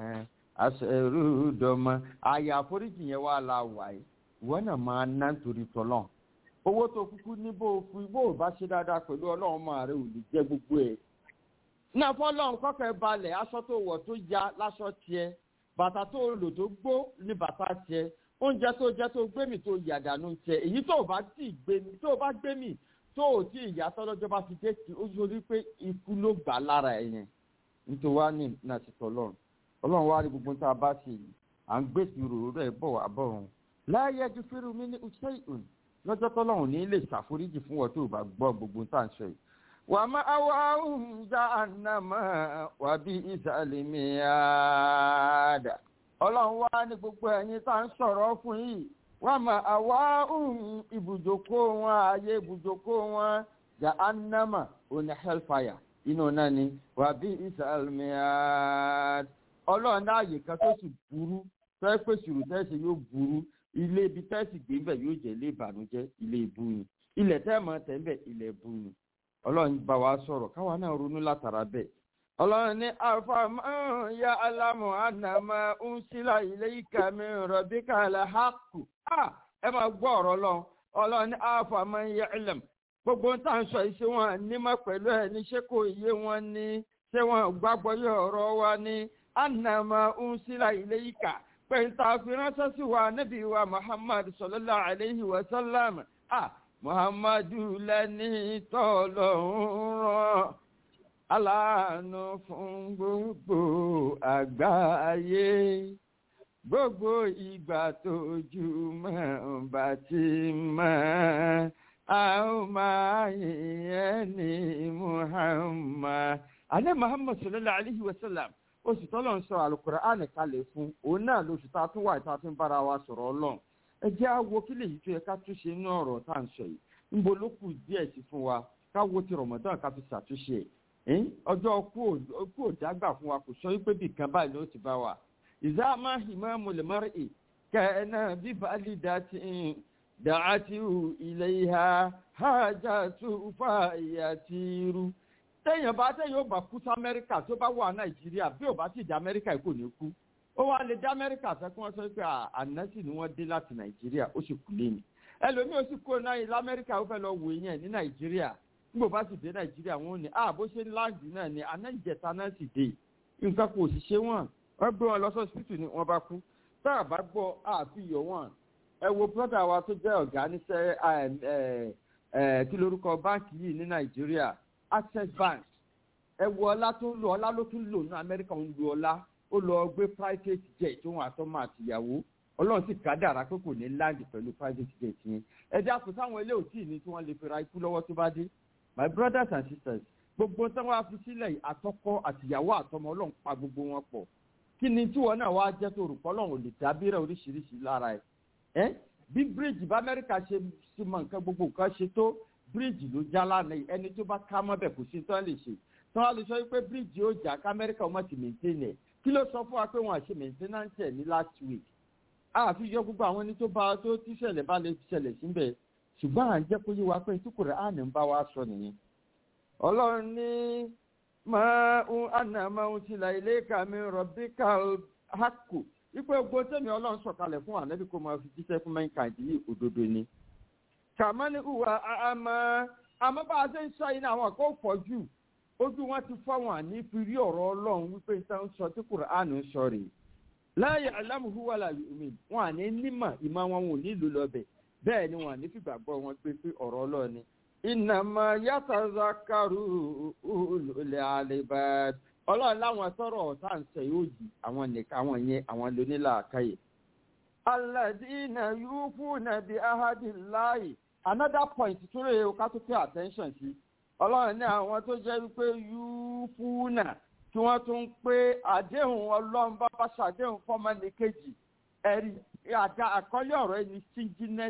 Speaker 1: àṣẹrúdọmọ. Ààyè àforíjì yẹn wà láwàá yìí ìwọ náà máa ná nítorí tọ́lọ́n. Owó tó kúkú ní bó o bá ṣe dáadáa pẹ̀lú Ọlọ́run máa rẹ ò lè jẹ́ gbogbo ẹ̀. Náà fọ́lọ́run kọ́kẹ́ balẹ̀ aṣọ tó wọ̀ tó ya láṣọ tiẹ̀, bàtà tó lò tó gbó ní bàtà tiẹ̀, oúnjẹ tó jẹ tó gbé mi tó yàdánù tiẹ̀, èyí tó bá gbé mi tó ò tí ìyá tọ́lọ́jọ́ bá fi dé tí ó yọrí pé ikú ló gbà lára ẹ̀ yẹn nítorí wá ní náà ti tọ́ Ọlọ́run. Ọlọ́run wá rí gbogbo tá a bá ṣe yìí à ń gbé ìrò rẹ̀ bọ̀ wá bọ̀ wọn. Láyé ju fírù mi ní iṣẹ́ ìhùn lọ́jọ́ tọ́lọ́run ní lè ṣàforíjì fún wọn tó bá gbọ́ gbogbo tá à ń sọ yìí. ومأواهم جهنم وبئس المهاد. Ọlọ́run wá ní gbogbo ẹ̀yin tá ń sọ̀rọ̀ fún yìí ومأواهم ibùjókòó wọn ààyè ibùjókòó wọn jahannama oní hellfire inú náà ni وبئس المهاد. Ọlọ́run náà ààyè kan tó sì burú tó ẹ pé sùúrù tẹ́sí yóò burú ilé ibi tẹ́sí gbé bẹ̀ yóò jẹ́ ilé ìbànújẹ́ ilé ìbú ni ilẹ̀ tẹ́ mọ́ tẹ́ bẹ̀ ilẹ̀ ìbú ni. Ọlọ́run bá wa sọ̀rọ̀ káwa náà ronú látara bẹ́ẹ̀. Ọlọ́run ní afaman ya'lamu annama unsila ilayka min rabbika al-haqqu. Ẹ máa gbọ́ ọ̀rọ̀ Ọlọ́run. Ọlọ́run ní afaman ya'lam. Gbogbo ń tàn sọ ìṣe wọn nímọ̀ pẹ̀lú ẹ̀ ní ṣé kò yé wọn ní ṣé wọn gbàgbọ́ yọ ọ̀rọ̀ wa ní annama unsila ilayka. Pé ń ta fi ránṣẹ́ sí wa Nábì wa Muhammad sallallahu alayhi wa sallam. Muhammadu lẹ́ni tọ́lọ́run rán aláàánú fún gbogbo àgbáyé gbogbo ìgbà tójú mọ́ bá ti mọ́ a ó máa yìn ní Muhammad. Alẹ́ Muhammad sallallahu alayhi wa sallam oṣù tọ́lọ́run sọ Al-Qur'an kalẹ̀ fún òun náà lóṣù tá a tún wà tá a tún bára wa sọ̀rọ̀ Ọlọ́run. Ẹ jẹ́ àwo kí lè yí tó yẹ ká túnṣe inú ọ̀rọ̀ tá à ń sọ yìí níbo ló kù díẹ̀ sí fún wa ká wo ti Ramadan ká fi ṣàtúnṣe ẹ̀ ọjọ́ kú ò dágbà fún wa kò sọ wípé bí kan báyìí ló ti bá wa. ìzá máa hìmọ́ mọ̀lẹ́mọ́rẹ́ ẹ̀ kẹ́ẹ̀nà bíbálì dàtí ilẹ̀ ìhà hájà tó fà ìyàtìrú. téèyàn ó bá kú sí Amẹ́ríkà tó bá wà Nàìjíríà bí ò bá ti di Amẹ́ríkà kò ní kú ó wá lè dá amẹ́ríkà fẹ́ kí wọ́n sọ pé ànásì ni wọ́n dé láti nàìjíríà ó sì kú lé ní ẹlòmíì ó sì kó náà ilẹ̀ amẹ́ríkà ó fẹ́ lọ wò yẹn ní nàìjíríà nígbà bá sì dé nàìjíríà wọn ò ní bó ṣe ń láǹdì náà ni àná ìjẹta náà sì dé nǹkan kò sì ṣe wọ́n gbé wọn lọ sọ́sibítù ni wọ́n bá kú tá a bá gbọ́ àfihàn wọn ẹ wo brọ́dà wa tó jẹ́ ọ̀gá níṣẹ́ kí lórúkọ báǹkì yìí ní nàìjíríà access bank ẹ wo ọlá tó ń lò ọlá ló tún lò ní amẹ́ríkà ń lo ọlá ó lọ gbé private jet òun àtọmọ àtìyàwó ọlọ́run sì kádàrá pé kò ní láǹdì pẹ̀lú private jet yẹn ẹ jẹ́ àpò sáwọn ilé òtí ní tí wọ́n lè fi ra ikú lọ́wọ́ tó bá dé my brothers and sisters gbogbo tí wọ́n á fi sílẹ̀ àtọkọ àtìyàwó àtọmọ ọlọ́run pa gbogbo wọn pọ̀ kí ni tí wọn náà wá jẹ́ tó rò pé ọlọ́run ò lè dábìrẹ̀ oríṣiríṣi lára ẹ̀ bí bíríìjì bá amẹ́ríkà ṣe mọ nǹkan gbogbo nǹkan ṣe tó bíríìjì ló já lánàá ẹni tó bá ká mọ́bẹ̀ kò sí tán lè ṣe tí wọ́n á lè sọ pé bíríìjì ó jà ká amẹ́ríkà ọmọ ti maintain ẹ̀ kí ló sọ fún wa pé wọ́n àṣe maintenance ẹ̀ ní last week àfi yọ gbogbo àwọn ẹni tó bá tó tíṣẹ̀lẹ̀ bá lè ṣẹlẹ̀ síbẹ̀ ṣùgbọ́n à ń jẹ́ kó yé wa pé tí Kùránì ń bá wa sọ nìyẹn ọlọ́run ní máa ń ànàmọ́ ti là ilé kàmí rọ̀bíkà hákù wípé gbogbo tẹ̀mí ọlọ́run sọ̀kalẹ̀ fún ànábì kó máa fi jíṣẹ́ fún mẹ́ńkàdì yìí òdodo ni. kàmánì ìwà àmọ́ bá a ṣe ń sọ iná àwọn kò fọ́jú ojú wọn ti fọ́ wọn ní fi rí ọ̀rọ̀ ọlọ́run wípé ìta ń sọ tí Kùránì ń sọ rèé. láyé alámùhú wà láyé omi wọn à ní nímọ̀ ìmọ̀ wọn ò nílò lọ́bẹ̀ bẹ́ẹ̀ ni wọn à ní fìgbàgbọ́ wọn gbé pé ọ̀rọ̀ ọlọ́run ni. ìnàmọ̀ yàtàzákàrú olè àlèbàd ọlọ́run láwọn sọ̀rọ̀ ọ̀tá ń sẹ̀ yóò yí àwọn nìkan àwọn yẹn àwọn lónílà àkáyè. alladina yufuna bi ahadillahi another point tó rèé o ká tó pay attention sí ọlọ́run ní àwọn tó jẹ́ wípé yufuna tí wọ́n tún ń pé àdéhùn ọlọ́run bá bá ṣàdéhùn fọ́mọ́nìkejì ẹ̀rí àkọlé ọ̀rọ̀ ẹni stinginess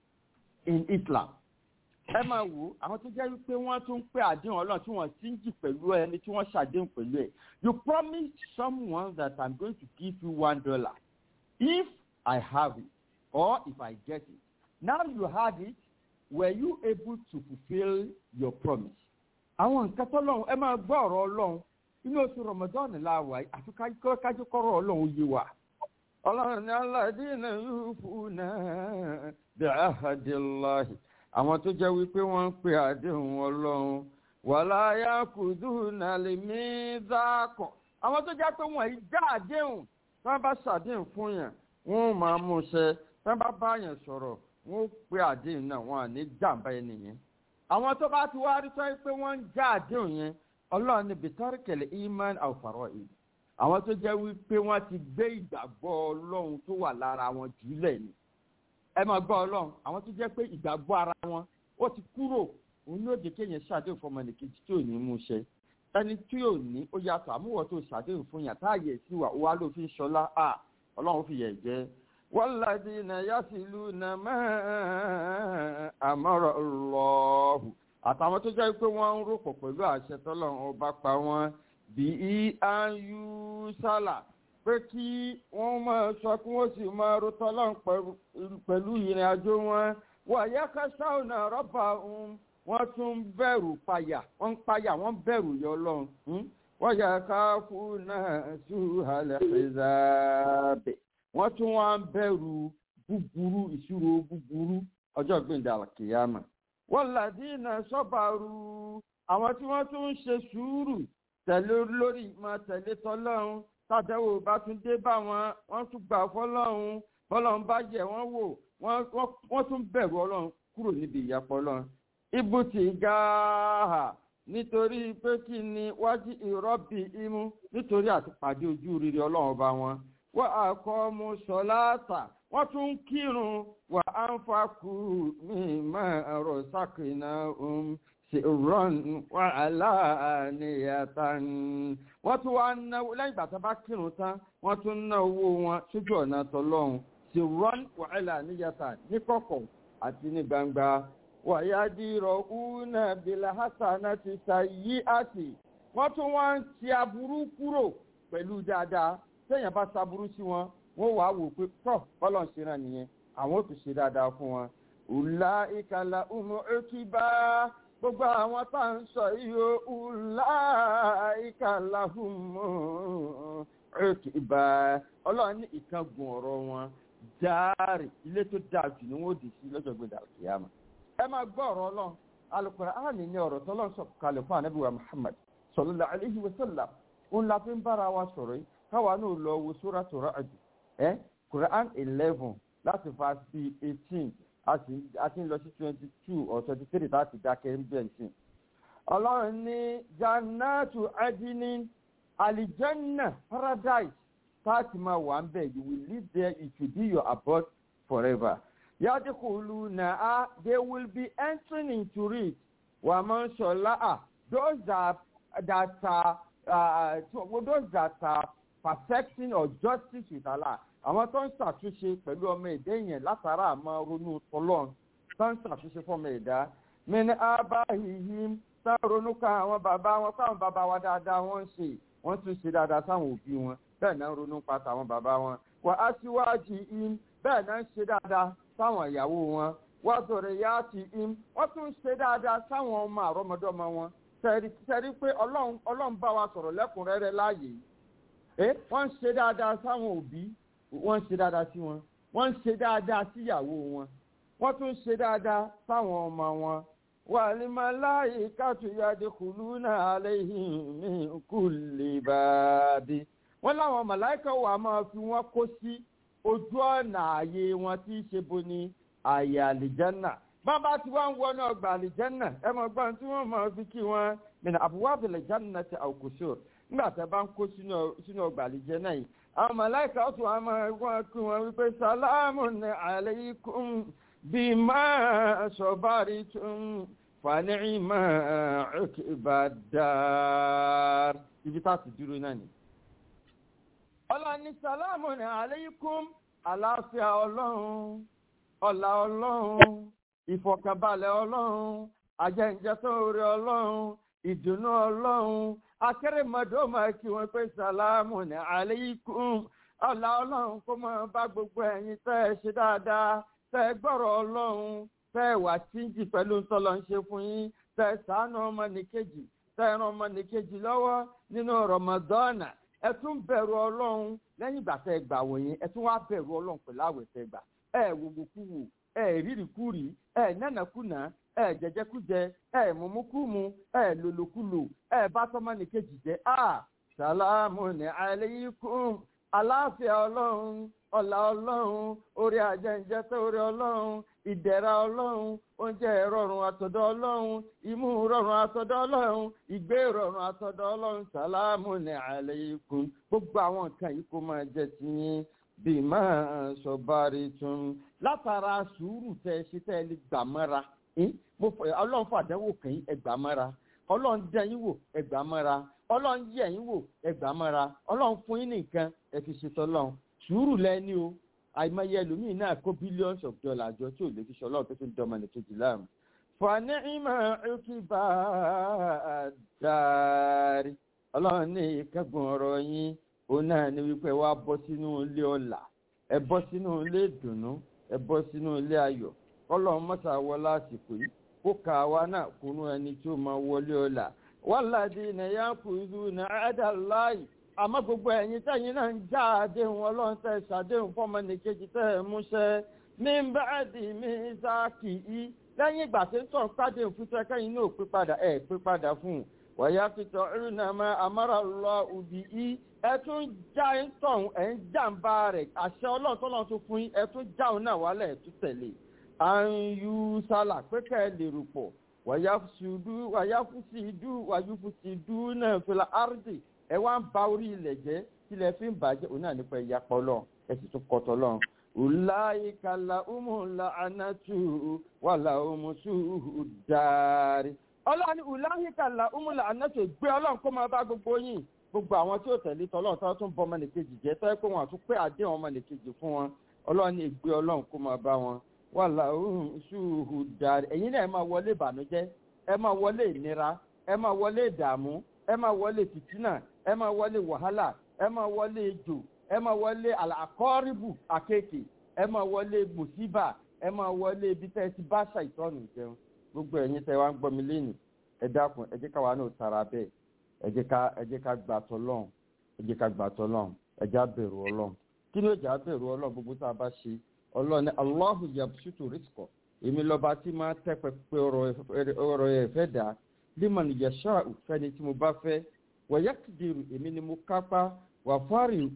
Speaker 1: in Islam. ẹ máa wò àwọn tó jẹ́ wípé wọ́n tún ń pé àdéhùn ọlọ́run tí wọ́n stingy pẹ̀lú ẹni tí wọ́n ṣàdéhùn pẹ̀lú ẹ̀. You promised someone that I'm going to give you $1 if I have it or if I get it. Now you had it, were you able to fulfill your promise? àwọn nǹkan tó lọ́run ẹ máa gbọ́ ọ̀rọ̀ ọlọ́run inú oṣù Ramadan láwàá àfi kájú kọ́rọ̀ ọlọ́run yé wa. ọlọ́run ní alladina yufuna bi ahdillahi àwọn tó jẹ́ wípé wọ́n ń pe àdéhùn ọlọ́run wala yakuduna limizaq àwọn tó jẹ́ pé wọ́n yìí já àdéhùn tí wọ́n bá ṣàdéhùn fún yàn wọ́n máa mú ṣẹ tí wọ́n bá bá yàn sọ̀rọ̀ wọ́n pe àdéhùn náà wọ́n à ní jàǹbá ẹni yẹn. àwọn tó bá ti wá rí sọ pé wọ́n ń já àdéhùn yẹn ọlọ́run ní bitarikẹ̀lẹ̀ iman àwòfàrọ̀ yìí àwọn tó jẹ́ wípé wọ́n ti gbé ìgbàgbọ́ ọlọ́run tó wà lára wọn jùlẹ̀ ni. ẹ máa gbọ́ ọlọ́run àwọn tó jẹ́ pé ìgbàgbọ́ ara wọn ó ti kúrò òun ló dé kéèyàn ṣàdéhùn fún ọmọnìkejì tí ò ní mú ṣẹ ẹni tí ò ní ó yàtọ̀ àmúwọ̀ tó ṣàdéhùn fún yàn táàyè sí wà ló fi ń ṣọlá ọlọ́run fi yẹ̀ jẹ́ walladina yasiluna ma amara Allahu àtàwọn tó jẹ́ pé wọ́n ń rúpọ̀ pẹ̀lú àṣẹ tọ́lọ́run ọba pa wọ́n bí iau sálà pé kí wọ́n máa sọ kí wọ́n sì máa ro tọ́lọ́run pẹ̀lú ìrìn àjò wọn wàyà kásáùnà rọ́bà wọ́n tún bẹ̀rù payà wọ́n ń payà wọ́n bẹ̀rù yọ ọlọ́run wàyà káfúnà sùhàlẹ̀ ìzàbẹ̀ wọ́n tún wá ń bẹ̀rù búburú ìṣirò búburú ọjọ́ gbẹ̀ndà àkìyàmà. walladina sabaru àwọn tí wọ́n tún ń ṣe sùúrù tẹ̀lé lórí máa tẹ̀lé tọ́lọ́run tàdẹ́wò bá tún dé bá wọn wọ́n tún gbà fọ́lọ́run bọ́lọ́run bá yẹ̀ wọ́n wò wọ́n tún bẹ̀rù ọlọ́run kúrò níbi ìyapọ̀ ọlọ́run. ibùtì gáà nítorí pé kí ni wájú ìrọ́bì imú nítorí àtìpàdé ojú rere ọlọ́run ọba wọn. wọ́n àkọ́mú sọ́láàtà wọ́n tún ń kírun wà á ń fakú mímọ́ ọ̀rọ̀ sákìnà ṣèrán wà aláàníyàtà wọ́n tún wá náwó lẹ́yìn ìgbà tó bá kírun tán wọ́n tún ná owó wọn sójú ọ̀nà tọlọ́run ṣèrán wà aláàníyàtà ní kọ̀kọ̀ àti ní gbangba wà yá dìrọ̀ una bìlà hasana ti ṣàyí àti wọ́n tún wá ń ti aburú kúrò pẹ̀lú dáadáa téèyàn bá ṣaburú sí wọn wọ́n wàá wò pé tọ́ bọ́lọ̀ ṣe náà nìyẹn àwọn ò tún ṣe dáadáa fún wọn. ùlà ìkàlà ọmọ òkìbá gbogbo àwọn tá à ń sọ yìí ó ùlà ìkàlà ọmọ ìbá ọlọ́run ní ìkángun ọ̀rọ̀ wọn dáàrí ilé tó dáa jù ni wọ́n dì sí lọ́jọ́ gbẹ̀dà kìyàmà. ẹ máa gbọ́ ọ̀rọ̀ ọlọ́run Al-Qur'ani ní ọ̀rọ̀ tọ́lọ́run sọ̀kalẹ̀ fún ànábì wa Muhammad sallallahu alayhi wa sallam òun la fi ń bára wa sọ̀rọ̀ yìí káwa náà lọ wo Suratu Ra'd Quran 11 láti verse 18 àti ń lọ sí 22 or 23 láti dákẹ́ ń bẹ̀ sí. ọlọ́run ní jannatu adinin alijanna paradise táàtì máa wà ń bẹ̀ you will live there, it will be your abode forever. yadkhuluna they will be entering into it wa man shala'a those that are perfecting or justice with Allah. àwọn tó ń ṣàtúnṣe pẹ̀lú ọmọ èdè yẹn látara àmọ́ ronú tọ́lọ́n tó ń ṣàtúnṣe fọ́mọ ẹ̀dá min abahihim tá ronú ká àwọn bàbá wọn táwọn bàbá wa dáadáa wọ́n tún ṣe dáadáa sáwọn òbí wọn bẹ́ẹ̀ náà ronú pa táwọn bàbá wọn wà á síwájú im bẹ́ẹ̀ náà ń ṣe dáadáa sáwọn ìyàwó wọn wà sọ̀rọ̀ yá ti im wọ́n tún ṣe dáadáa sáwọn ọmọ àrọ́mọdọ́mọ wọn tẹ̀rí pé ọlọ́run bá wa sọ̀rọ̀ lẹ́kùnrẹ́rẹ́ láàyè wọ́n ń ṣe dáadáa sáwọn òbí wọ́n ń ṣe dáadáa sí wọn wọ́n ń ṣe dáadáa síyàwó wọn wọ́n tún ṣe dáadáa sáwọn ọmọ wọn wal malaikatu yadkhuluna alayhim min kulli babi wọ́n láwọn màláìkà wà máa fi wọ́n kó sí ojú ọ̀nà ààyè wọn tí í ṣe bo ní ààyè àlìjánà bàbá tí wọ́n ń wọnú ọgbà àlìjánà ẹ mọ̀ gbọ́n tí wọ́n máa fi kí wọ́n min abwabil jannati aw qusur nígbà tí a bá ń kó sínú ọgbà àlìjánà yìí àwọn màláìkà ó tún wọ́n kí wọ́n wípé salamun alaykum bima sabartum fa ni'ma uqbad ibi tá a ti dúró náà ni. ọlọ́ni salamun alaykum àlàáfíà ọlọ́run ọlá ọlọ́run ìfọ̀kànbalẹ̀ ọlọ́run àjẹǹjẹsọ orí ọlọ́run ìdùnnú ọlọ́run akérèmọdé máa kí wọn pé salamun alaykum ọlá ọlọ́run kó máa bá gbogbo ẹ̀yin tẹ́ ẹ ṣe dáadáa tẹ́ ẹ gbọ́rọ̀ ọlọ́run tẹ́ ẹ wà tíjì pẹ̀lú ntọ́lọ́ ń ṣe fún yín tẹ́ ẹ ṣàánú ọmọnìkejì tẹ́ ẹ ran ọmọnìkejì lọ́wọ́ nínú Ramadana ẹ tún bẹ̀rù ọlọ́run lẹ́yìn ìgbà tẹ́ ẹ gbà wọ̀nyí ẹ tún wá bẹ̀rù ọlọ́run pẹ̀lú àwẹ̀ tẹ́ ẹ gbà ẹ wòwòkúwò ẹ rírìkúrì ẹ nánàkúnà ẹ jẹjẹkújẹ ẹ mumukumu ẹ lòlòkulò ẹ bá tọmọnìkejì jẹ salamun alaykum àlàáfíà ọlọ́run ọlá ọlọ́run orí àjẹǹjẹsẹ orí ọlọ́run ìdẹ̀ra ọlọ́run oúnjẹ ìrọ̀rùn àtọ̀dọ̀ ọlọ́run ìmú ìrọ̀rùn àtọ̀dọ̀ ọlọ́run ìgbé ìrọ̀rùn àtọ̀dọ̀ ọlọ́run salamun alaykum gbogbo àwọn nǹkan yìí kó máa jẹ́ ti yín bima sabartum látara sùúrù tẹ́ ṣe tẹ́ lè gbà mọ́ra ọlọ́run fàdánwò kàn yín ẹ gbà mọ́ra ọlọ́run dán yín wò ẹ gbà mọ́ra ọlọ́run yẹ̀ yín wò ẹ gbà mọ́ra ọlọ́run fún yín nìkan ẹ fi ṣètò ọlọ́run sùúrù lẹ́ni o àìmọye ẹlòmíì náà kó billions of dollars jọ tí ò lè fi ṣe ọlọ́run tó fi ń dọ́mọ ní kejì láàmú. fani'ma uqbad ọlọ́run ní ìkẹ́gùn ọ̀rọ̀ yín òun náà ní wípé wá bọ́ sínú ilé ọlà ẹ bọ́ sínú ilé ìdùnnú ẹ bọ́ sínú ilé ayọ̀ ọlọ́run mọ́sà wọlé àsìkò yìí kó kà wá náà kúnú ẹni tí ó máa wọlé ọlà walladhina yanquduna ahdallahi àmọ́ gbogbo ẹ̀yin tẹ́yin náà ń já àdéhùn ọlọ́run tẹ́ ṣàdéhùn fọ́mọnìkejì tẹ́ ẹ múṣẹ́ min ba'di mithaqihi lẹ́yìn ìgbà tí ń sọ̀rọ̀ pàdéhùn fún sẹ́kẹ́yìn náà pé padà ẹ̀ pé padà fún un wayaqta'una ma amara Allahu bihi ẹ tún já ń tọ̀hún ẹ̀ ń jàǹbá rẹ̀ àṣẹ ọlọ́run tọ́lọ́run tó fún yín ẹ tún jáun náà wálẹ̀ ẹ̀ tún tẹ̀lé àyù sálà pé kẹ́ ẹ lè rò pọ̀ wàyáfùsìdú náà fil ardi ẹ wá ń ba orí ilẹ̀ jẹ́ tilẹ̀ fi ń bàjẹ́ òun náà nípa ìyapọ̀ lọ ẹ sì tún kọ́tọ̀ lọ. ulaika lahumul la'natu wa lahum su'ud dar. ọlọ́run ulaika lahumul la'natu gbé ọlọ́run kó máa bá gbogbo yín gbogbo àwọn tí ó tẹ̀lé tọ́lọ́run tó tún bọ ọmọnìkejì jẹ́ tọ́ pé wọn àtún pé àdéhùn ọmọnìkejì fún wọn ọlọ́run ìgbé ọlọ́run kó máa bá wọn wa lahum su'ud dar. ẹ̀yin náà ẹ máa wọlé ìbànújẹ́ ẹ máa wọlé ìnira ẹ máa wọlé ìdààmú ẹ máa wọlé fìtínà ẹ máa wọlé wàhálà ẹ máa wọlé ejò ẹ máa wọlé àkọ́rìbù àkekè ẹ máa wọlé mùsíbà ẹ máa wọlé ibi tẹ́ ẹ ti bá ṣàìtọ́nù jẹun gbogbo ẹ̀yin tẹ́ wá ń gbọ́ mi lẹ́nu ẹ dákun ẹ jẹ́ ká wà náà tara bẹ́ẹ̀ ẹ jẹ́ ká gbà tọ́lọ́run ẹ jẹ́ ká gbà tọ́lọ́run ẹja bẹ̀rù ọlọ́run kí ló jà bẹ̀rù ọlọ́run gbogbo tá a bá ṣe ọlọ́run ní Allahu yabsutu rizqa èmi lọ́ba tí máa tẹ́ pẹpẹ ọ̀rọ̀ ẹ̀ fẹ́ dà liman yasha'u fẹ́ni tí mo bá fẹ́ wa yaqdiru èmi ni mo kápá wà fárì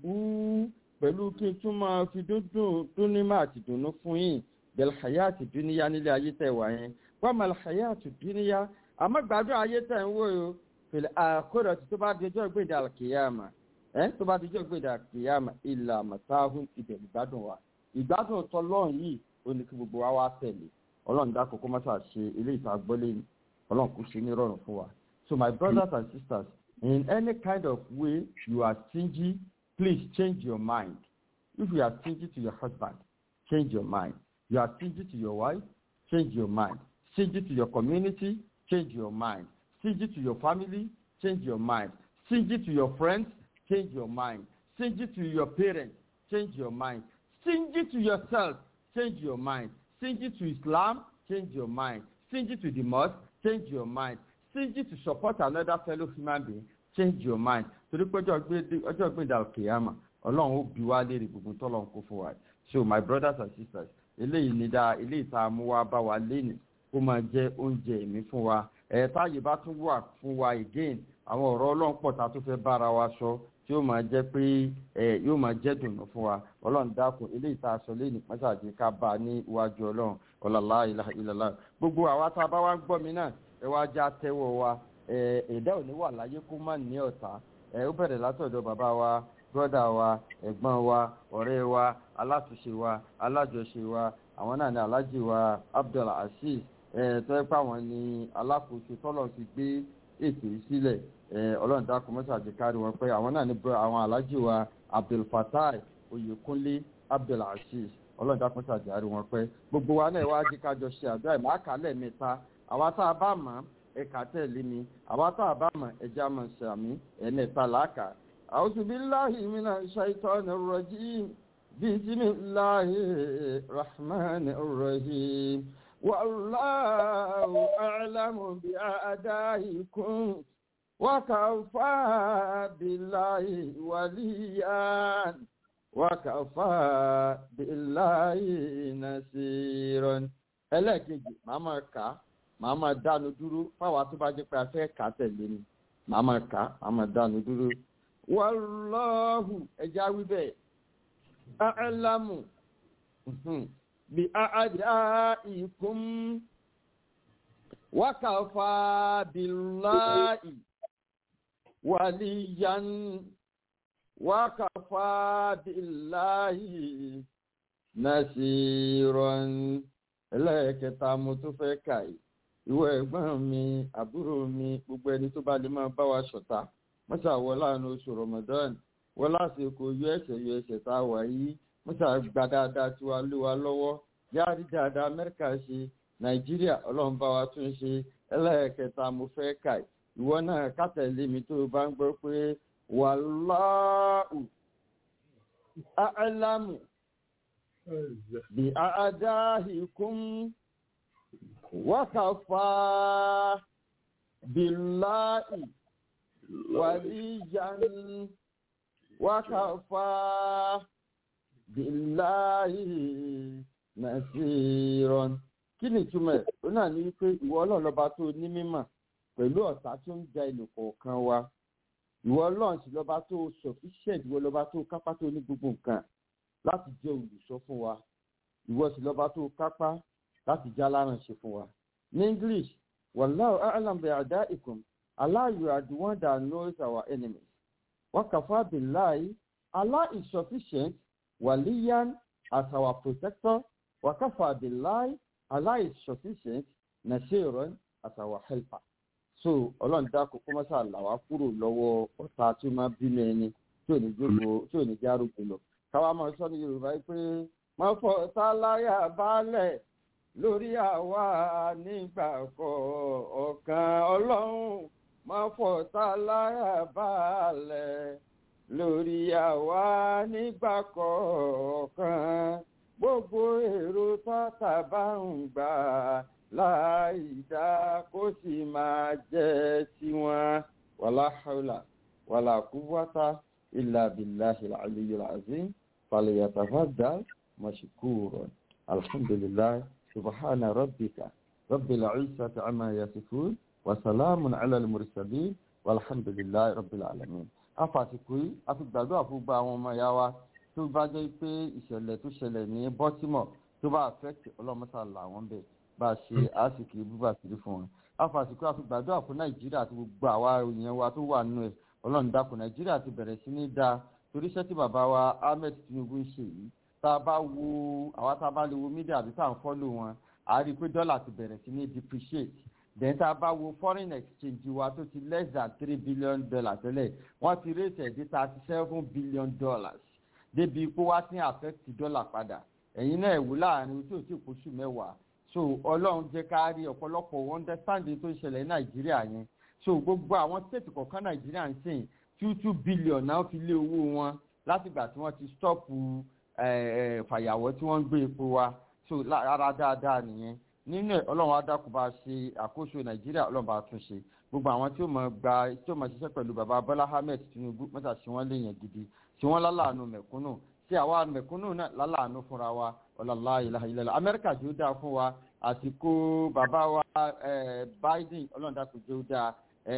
Speaker 1: pẹ̀lú kí n tún máa fi dúnímọ̀ àti dùnú fún yín bẹ̀rẹ̀ hayati dúníyà nílé ayé tẹ̀ wá yẹn wọ́n mọ̀ hayati dúníyà àmọ́ gbádùn ayé tẹ̀ ń wò ó fìlẹ̀ àkọ́dọ̀ tó bá dijọ́ gbèdé àkìyàmà tó bá dijọ́ gbèdé àkìyàmà ìlà màtáhùn ìbẹ̀rù ìgbádùn wa ìgbádùn tọ́lọ́run yìí ó ní kí gbogbo wa wá tẹ̀lé ọlọ́run dákọ̀ kó má ṣe ilé ìta gbọ́lé ni ọlọ́run kò ṣe ní rọrùn fún wa. So my brothers and sisters, in any kind of way you are stingy, please change your mind. If you are stingy to your husband, change your mind. You are stingy to your wife, change your mind. Stingy to your community, change your mind. Stingy to your family, change your mind. Stingy to your friends, change your mind. Stingy to your parents, change your mind. Stingy to yourself, change your mind. Stingy to Islam, change your mind. Stingy to the mosque, change your mind. Stingy to support another fellow human being, change your mind. Torí pé ọjọ́ gbẹ̀dà kìyàmà ọlọ́run ó bi wá léèrè gbogbo tọ́lọ́run kó fún wa. So my brothers and sisters, eléyìí ni dáa eléyìí tá a mú wá bá wa lénìí kó máa jẹ́ oúnjẹ ẹ̀mí fún wa. Táyé bá tún wà fún wa again àwọn ọ̀rọ̀ ọlọ́run pọ̀ tá a tún fẹ́ bára wa sọ tí ó máa jẹ́ pé yóò máa jẹ́ dùnú fún wa. Ọlọ́run dákun eléyìí tá a sọ lénìí mọ́sàájì ká bá a ní iwájú ọlọ́run ọ̀làlá ilaha illallah. Gbogbo àwa tá a bá wá ń gbọ́ mi náà ẹ wá já tẹ́wọ́ wa ẹ̀dá ò ní wà láyé kó má ní ọ̀tá. Ó bẹ̀rẹ̀ látọ̀dọ̀ bàbá wa brọ́dà wa ẹ̀gbọ́n wa ọ̀rẹ́ wa alátúnṣe wa alájọṣe wa àwọn náà ní alájì wa Abdul Azeez tó ẹ́ pé àwọn ní alákòóso tọ́lọ̀ ti gbé ètò yìí sílẹ̀ ọlọ́run dákun mọ́sàájì kárí wọn pé àwọn náà ní àwọn alájì wa Abdul Fatai Oyèkúnlé Abdul Azeez ọlọ́run dákun mọ́sàájì kárí wọn pé gbogbo wa náà wá jí kájọ ṣe àdúrà ìmọ̀ àkàlẹ̀ mẹ́ta àwa tá a bá mọ̀ ẹ̀ka tẹ̀lé mi àwa tá a bá mọ̀ ẹja mọ̀ sàmí ẹ̀mẹ́ta làákà. A'udhu billahi minash shaitanir rajim. Bismillahir rahmanir rahim. Wallahu a'lamu bi'a'daikum wa kafa billahi waliyan wa kafa billahi nasiran. Ẹlẹ́ẹ̀kejì màá máa dánu dúró fáwọn tó bá jẹ́ pé a fẹ́ kà á tẹ̀lé ni màá máa dánu dúró. Wallahu ẹja wí bẹ́ẹ̀ a'lamu bi a'daikum wa kafa billahi waliyan wa kafa billahi nasiran. Ẹlẹ́ẹ̀kẹta mo tún fẹ́ kà yìí ìwọ ẹ̀gbọ́n mi àbúrò mi gbogbo ẹni tó bá lè máa bá wa ṣọ̀tá mọ́sà wọ láàánú oṣù Ramadan wọ́n lásìkò yọ ẹ̀ṣẹ̀ tá a wà yìí mọ́sà gba dáadáa tí wàá lé wa lọ́wọ́ yáàrí dáadáa Amẹ́ríkà ṣe Nàìjíríà ọlọ́run bá wa tún ṣe. Ẹlẹ́ẹ̀kẹta mo fẹ́ kà ìwọ náà kátẹ̀lé mi tó bá ń gbọ́ pé wallahu a'lamu bi a'daikum wa kafa billahi waliyan wa kafa billahi nasiran. Kí ni ìtumọ̀ ẹ̀? Ó náà ní wípé ìwọ ọlọ́run lọ́ba tó ní mímọ̀ pẹ̀lú ọ̀tá tó ń ja ìlú kọ̀ọ̀kan wa. Ìwọ ọlọ́run sì lọ́ba tó sufficient, ìwọ lọ́ba tó kápá tó ní gbogbo nǹkan láti jẹ́ olùṣọ́ fún wa. Ìwọ sì lọ́ba tó kápá láti já láránṣẹ́ fún wa. Ní English, wallahu a'lam bi'a'daikum. Allah, you are the one that knows our enemies. Wa kafa billahi, Allah is sufficient, waliyan as our protector. Wa kafa billahi, Allah is sufficient, nasiran as our helper. So, ọlọ́run dákun kó má ṣáà là wá kúrò lọ́wọ́ ọ̀tá tí ó máa bínú ẹni tí ò ní gbogbo tí ò ní járògbò lọ. Káwá máa sọ ní Yorùbá pé má fọ táláyà balẹ̀ lórí àwa nígbà kọ̀ọ̀kan ọlọ́run má fọ táláyà balẹ̀ lórí àwa nígbà kọ̀ọ̀kan gbogbo èrò tọ́ta bá ń gbà láìdá kó sì máa jẹ́ tiwọn wàlá haúlà wàlá kúwátá إلا بالله العلي العظيم فليتفضل مشكورا. الحمد لله سبحان ربك رب العزة عما يصفون وسلام على المرسلين والحمد لله رب العالمين. àfàsìkò yìí a fi gbàdúrà fún gbogbo àwọn ọmọ ìyá wa tó bá jẹ́ pé ìṣẹ̀lẹ̀ tó ṣẹlẹ̀ ní Baltimore tó bá affect ọlọ́mọṣàlá wọn bẹ̀ bá a ṣe àsìkò bíbà kiri fún wọn. àfàsìkò a fi gbàdúrà fún Nàìjíríà àti gbogbo àwa èèyàn wa tó wà nínú ẹ̀ Ọlọ́run dákun Nàìjíríà ti bẹ̀rẹ̀ sí ní dáa torí iṣẹ́ tí bàbá wa Ahmed Tinubu ń ṣe yìí tá a bá wo àwa tá a bá lè wo mídíà àbí tá à ń fọ́lò wọn a rí i pé dọ́là ti bẹ̀rẹ̀ sí ní depreciate then tá a bá wo foreign exchange wa tó ti less than $3 billion tẹ́lẹ̀ wọ́n ti raise ẹ̀ dé $37 billion débi pé wá sí affect dọ́là padà ẹ̀yin náà ẹ̀wò láàrin tí ò tí kò oṣù mẹ́wàá so Ọlọ́run jẹ́ ká rí ọ̀pọ̀lọpọ̀ understanding tó ń ṣẹlẹ̀ ní Nàìjíríà yẹn so gbogbo àwọn state kọ̀ọ̀kan Nàìjíríà ń sìn $2 billion náà fi lé owó wọn látìgbà tí wọ́n ti stop fàyàwọ́ tí wọ́n ń gbé epo wa so ara dáadáa nìyẹn nínú ẹ̀ Ọlọ́run á dákun bá ṣe àkóso Nàìjíríà Ọlọ́run bá tún ṣe gbogbo àwọn tí ó mọ̀ ṣiṣẹ́ pẹ̀lú bàbá Bọ́lá Ahmed Tinubu mọ́tà sí wọ́n léèyàn gidi tí wọ́n láláàánú mẹ̀kúnnù tí àwa mẹ̀kúnnù náà láláàánú fúnra wa ọ̀làlá ilaha illallah Amẹ́ríkà tí ó dáa fún wa àsìkò bàbá wa Biden Ọlọ́run dákun tí ó dáa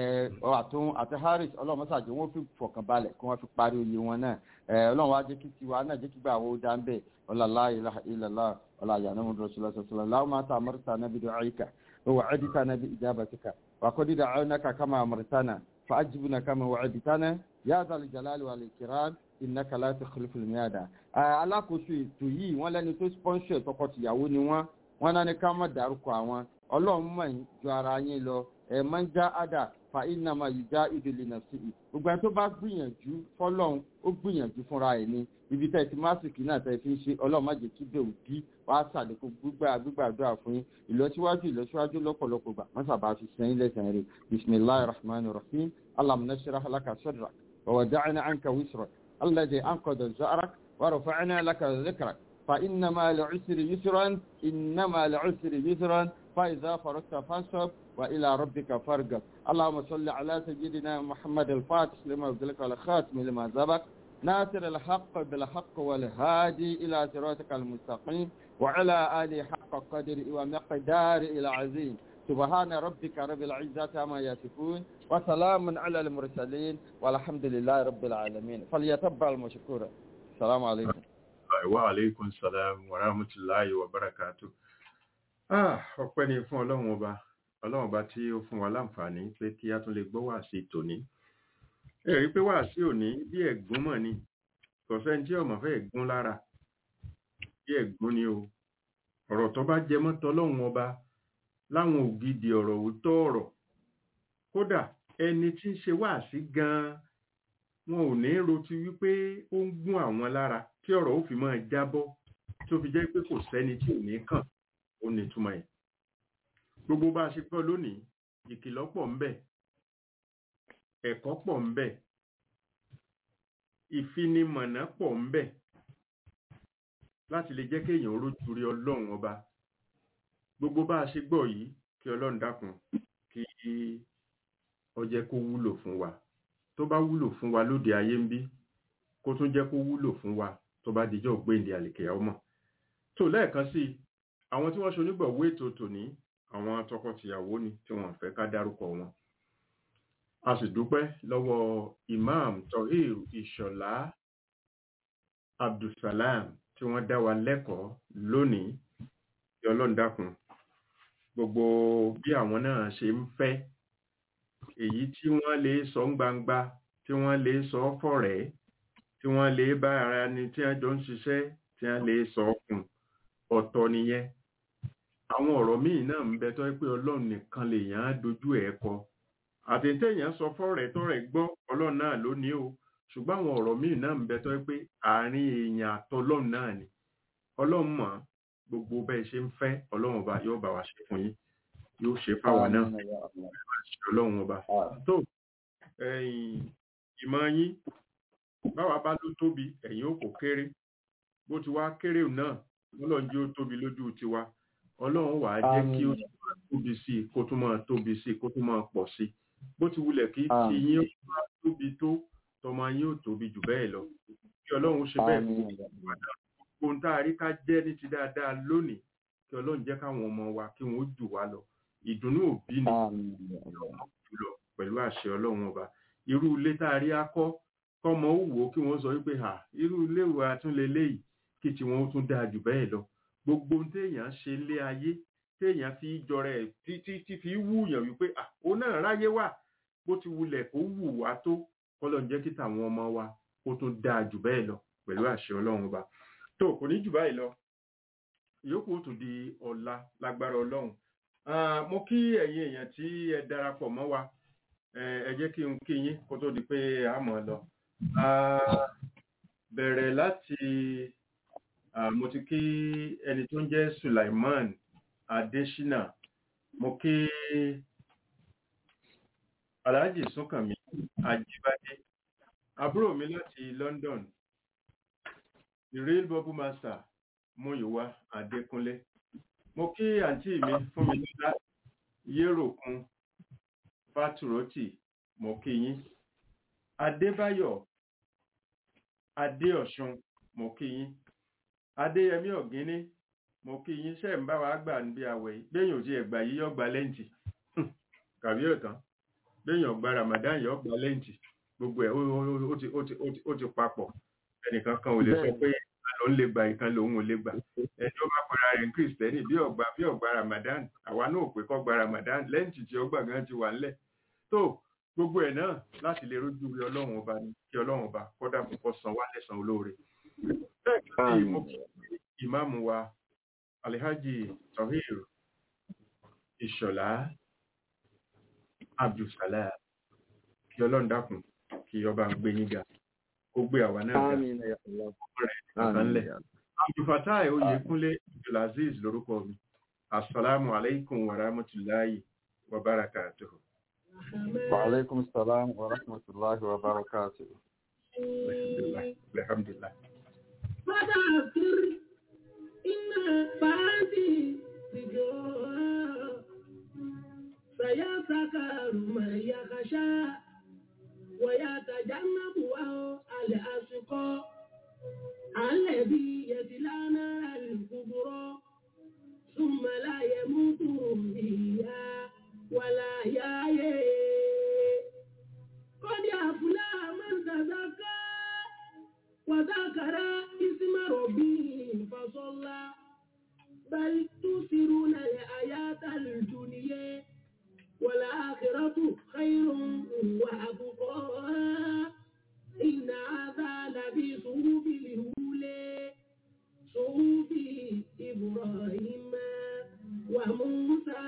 Speaker 1: àti Harris Ọlọ́run mọ́sàájì wọ́n fi fọkàn balẹ̀ kí wọ́n fi parí oyè wọn náà Ọlọ́run wá jẹ́ kí tiwa náà jẹ́ kí gbà wọ́n dá ń bẹ̀ ọ̀làlá ilaha illallah ọ̀làyà náà mọ̀dúró sallallahu alaihi wasallam láwọn máa ta amartana bi du'aika wa wa'adtana bi ijabatika wa qad da'awnaka kama amartana fa ajibna kama wa'adtana ya zal jalali wal ikram innaka la tukhlifu al mi'ada. alákòóso ètò yìí wọ́n lẹ́ni tó sponsor tọkọtìyàwó ni wọ́n náà ní ká má dárúkọ àwọn Ọlọ́run mọ̀ ju ara yín lọ man jahada fa innama yujahidu li nafsihi gbogbo ẹni tó bá gbìyànjú fọ́lọ́run ó gbìyànjú fúnra ẹ̀ ní ibi tẹ́ ti másìkì náà tẹ́ fi ń ṣe Ọlọ́run má jẹ́ kí bẹ́ẹ̀ òbí wàá ṣàlékún gbígbàdúrà fún yín ìlọsíwájú lọ́pọ̀lọpọ̀ gbà wọ́n sábà fi sẹ́yìn lẹ́sẹ̀ rẹ̀ bismillahir rahmanir rahim alam nashrah laka sadrak wa wada'na anka wisrak alladhi anqadha dhahrak wa rafa'na laka dhikrak fa inna ma'al usri yusran inna ma'al usri yusran fa idha faragta fansab وإلى ربك فارغب اللهم صل على سيدنا محمد الفاتح لما أبدلك والخاتم لما سبق ناصر الحق بالحق والهادي إلى صراطك المستقيم وعلى آله حق قدر ومقدار إلى عظيم سبحان ربك رب العزة عما يصفون وسلام على المرسلين والحمد لله رب العالمين فليتبع المشكور السلام عليكم
Speaker 2: وعليكم السلام ورحمة الله وبركاته ọpẹ́ ni fún Ọlọ́run ọba tí ó fún wa láǹfààní pé kí a tún lè gbọ́ wàásí tòní ẹ̀rí pé wàásí òní bí ẹ̀gún mọ̀ ni kò sẹ́ni tí ọmọ fẹ́ ẹ̀gún lára bí ẹ̀gún ni o ọ̀rọ̀ tó bá jẹ mọ́ tọlọ́run ọba láwọn ògidì ọ̀rọ̀ òótọ́ ọ̀rọ̀ kódà ẹni tí ń ṣe wàásí gan-an wọn ò ní rotí wípé ó ń gún àwọn lára tí ọ̀rọ̀ ó fi máa jábọ́ tó fi jẹ́ pé kò sẹ́ni tí ò ní kàn ó ní túmọ̀ ẹ̀ gbogbo bá a ṣe gbọ́ lónìí ìkìlọ̀ pọ̀ ń bẹ ẹ̀kọ́ pọ̀ ń bẹ ìfinimọ̀nà pọ̀ ń bẹ láti lè jẹ́ kéèyàn rójú rí Ọlọ́run ọba gbogbo bá a ṣe gbọ́ yìí kí Ọlọ́run dákun kí ó jẹ́ kó wúlò fún wa tó bá wúlò fún wa lóde ayé ń bí kó tún jẹ́ kó wúlò fún wa tó bá dijọ́ gbéǹde àlìkìyámọ̀ tó lẹ́ẹ̀kan sí àwọn tí wọ́n ṣonígbọ̀wọ́ ètò tòní àwọn tọkọtìyàwó ni tí wọ́n fẹ́ ká dárúkọ wọn a sì dúpẹ́ lọ́wọ́ Imam Tohir Ìṣọ̀lá Abdulsalam tí wọ́n dá wa lẹ́kọ̀ọ́ lónìí kí Ọlọ́run dákun gbogbo bí àwọn náà ṣe ń fẹ́ èyí tí wọ́n lè sọ gbangba tí wọ́n lè sọ fọ̀rẹ́ tí wọ́n lè bá ara ni tí wọ́n jọ ń ṣiṣẹ́ tí wọ́n lè sọ fún ọ̀tọ̀ nìyẹn àwọn ọ̀rọ̀ míì náà ń bẹ tó pé Ọlọ́run nìkan lèèyàn á dojú ẹ̀ kọ àtẹ̀tẹ̀yàn sọ fọ́rẹ̀ tọ́rẹ̀ gbọ́ Ọlọ́run náà ló ní o ṣùgbọ́n àwọn ọ̀rọ̀ míì náà ń bẹ tó pé àárín èèyàn àtọlọ́run náà ni Ọlọ́run mọ̀ gbogbo bẹ́ẹ̀ ṣe ń fẹ́ Ọlọ́run ọba yóò bá wa ṣe fún yín yóò ṣe fáwa náà Ọlọ́run ọba tó ìmọ̀ yín báwa bá ló tóbi ẹ̀yin ó kò kéré bó ti wá kéré náà Ọlọ́run jẹ́ ó tóbi lójú tiwa Ọlọ́run wàá jẹ́ kí ó tóbi sí kó tún máa tóbi sí kó tún máa pọ̀ sí bó ti wulẹ̀ kí tí yín ó máa tóbi tó tọmọ ọmọ yín ó tóbi jù bẹ́ẹ̀ lọ kí ọlọ́run ṣe bẹ́ẹ̀ fún ohun tá a rí ká jẹ́ ní ti dáadáa lónìí kí ọlọ́run jẹ́ káwọn ọmọ wa kí wọ́n jù wá lọ ìdùnnú òbí ni jùlọ pẹ̀lú àṣẹ ọlọ́run ọba irú ilé tá a rí akọ́ kọ́mọ ó wò ó kí wọ́n sọ wípé irú ilé wo àtúnlélẹ́yìí kí tí wọ́n tún dáa jù bẹ́ẹ̀ lọ gbogbo ohun téèyàn ṣe lé ayé téèyàn fi jọrọ ẹ̀ tí fi wúyàn wípé òun náà ráyé wà bó ti wulẹ̀ kó wù wá tó kọ́lọ́n jẹ́ kí tàwọn ọmọ wa kó tún dáa jù bẹ́ẹ̀ lọ pẹ̀lú àṣẹ ọlọ́run ọba tó kò ní jù báyìí lọ ìyókù ó tún di ọ̀la lágbára ọlọ́run mo kí ẹ̀yin èèyàn tí ẹ darapọ̀ mọ́ wa ẹ jẹ́ kí n kí yín kó tó di pé a mọ̀ lọ bẹ̀rẹ̀ láti mo ti kí ẹni tó ń jẹ́ Sulaiman Adesina mo kí Alhaji Súnkànmí Ajíbádé àbúrò mi láti London the real bubble master Múyìwá Adékúnlé mo kí àǹtí mi fún mi nílá Yéròkun Fátúrótì mo kí yín Adébáyọ̀ Adéọ̀ṣun mo kí yín Adéyẹmí Ọ̀gíní mo kí yín ṣe ń bá wa gbà níbi àwẹ̀ yìí béèyàn ò ti ẹ̀gbà yìí yọ́ gba lẹ́ǹtì kàbí ọ̀tán béèyàn gba Ramadan yọ́ gba lẹ́ǹtì gbogbo ẹ̀ ó ti papọ̀ ẹnìkan kan ò lè sọ pé àlọ́ ń lè gba ìkan lòun ò lè gbà ẹni ó bá pẹ̀lú ara rẹ̀ Kristẹni bí ọ̀gbà Ramadan àwa náà pé kọ́ gba Ramadan lẹ́ǹtì tí ọgbà gan ti wà ńlẹ̀ tó gbogbo ẹ̀ náà láti lè rójú rí ọlọ́run ọba ni kí ọlọ́run ọba kọ́dà púpọ̀ san wá lẹ́san olóore bẹ́ẹ̀ kí mo kí ìmáàmù wa Alhaji Tohir Ìṣọ̀lá Abdulsalam kí ọlọ́run dákun kí ọba ń gbé yín ga ó gbé àwa náà ga rẹ̀ Abdulfatai Oyèkúnlé Abdulaziz lórúkọ mi assalamu alaikum wa rahmatullahi wa barakatuhu.
Speaker 1: Wa alaikum salam wa rahmatullahi wa barakatuhu.
Speaker 2: Alhamdulillah.
Speaker 3: فذكر إن بعدي ذكرى سيذكر من يخشى ويتجنبها الأشقى الذي يصلى نار الكبرى ثم لا يموت فيها ولا يحيا قد أفلح من تزكى وذكر اسم ربه فصلى بل تؤثرون الحياة الدنيا والآخرة خير وأبقى إن هذا لفي صحف الأولى صحف إبراهيم وموسى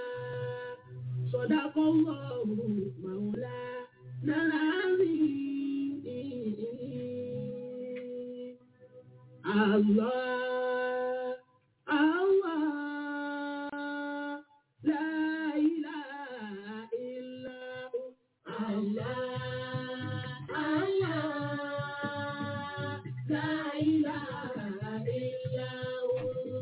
Speaker 3: صدق الله مولانا العظيم الله الله لا إله إلا هو الله الله لا إله إلا هو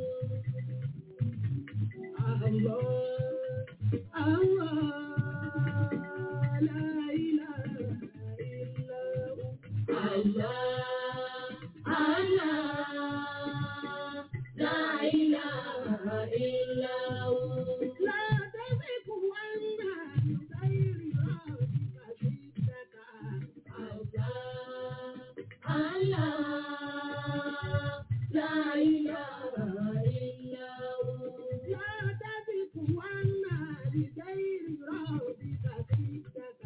Speaker 3: الله الله لا إله إلا هو الله لا إله إلا هو لا تزغ عنا بغير ربك جدك الله لا إله إلا هو لا تزغ عنا بغير ربك جدك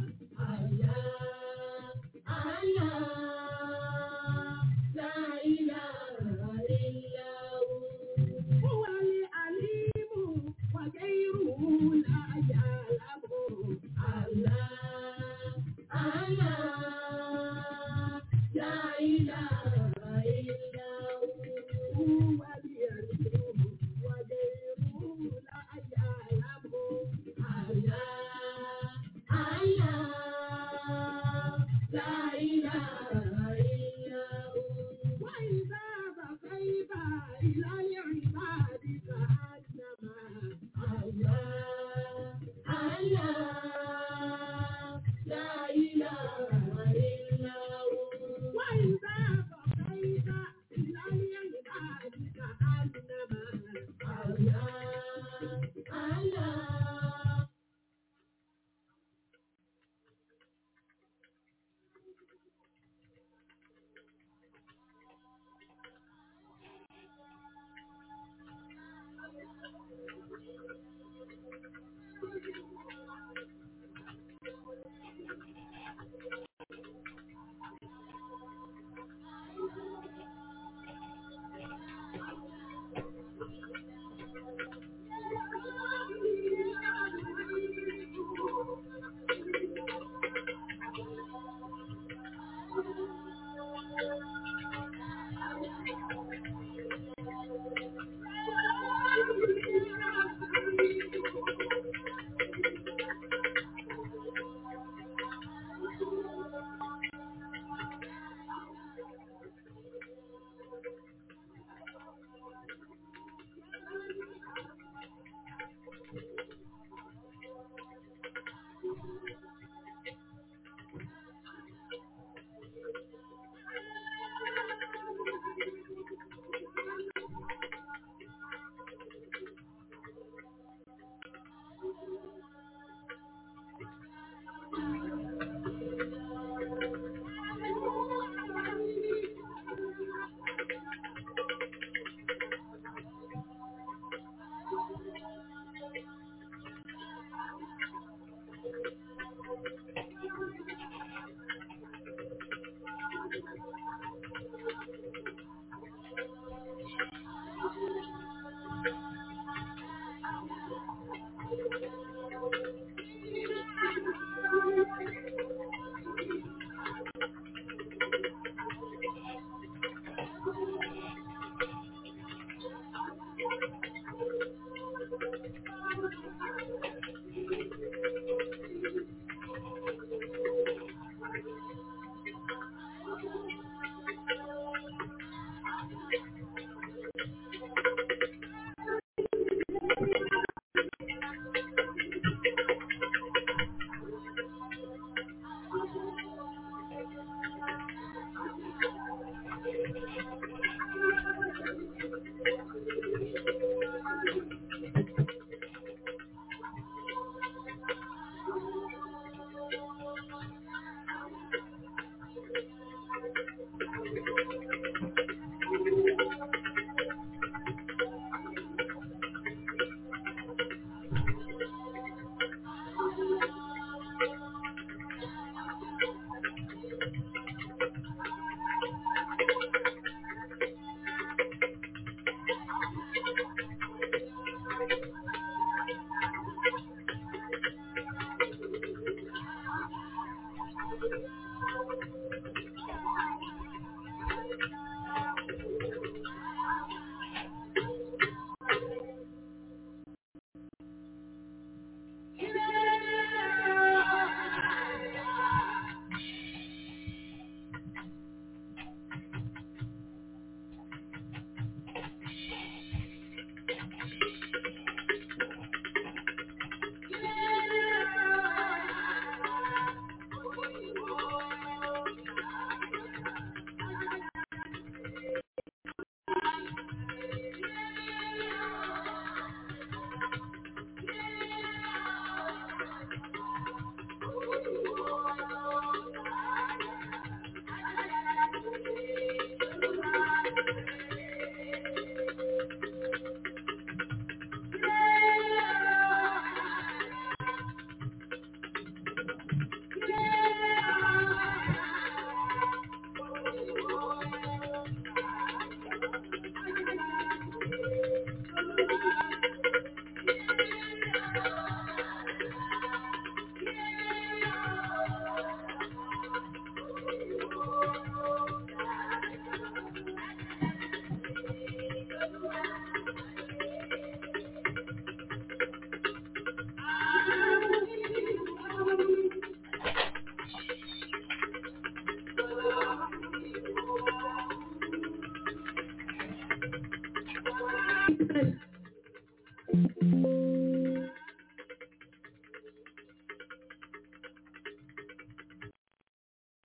Speaker 3: لا إله إلا هو العليم وغيره لا يعلم لا إله إلا هو العليم وغيره لا يعلم لا إله إلا هو وإذا بقيت إلى العباد كأنما الله لا إله إلا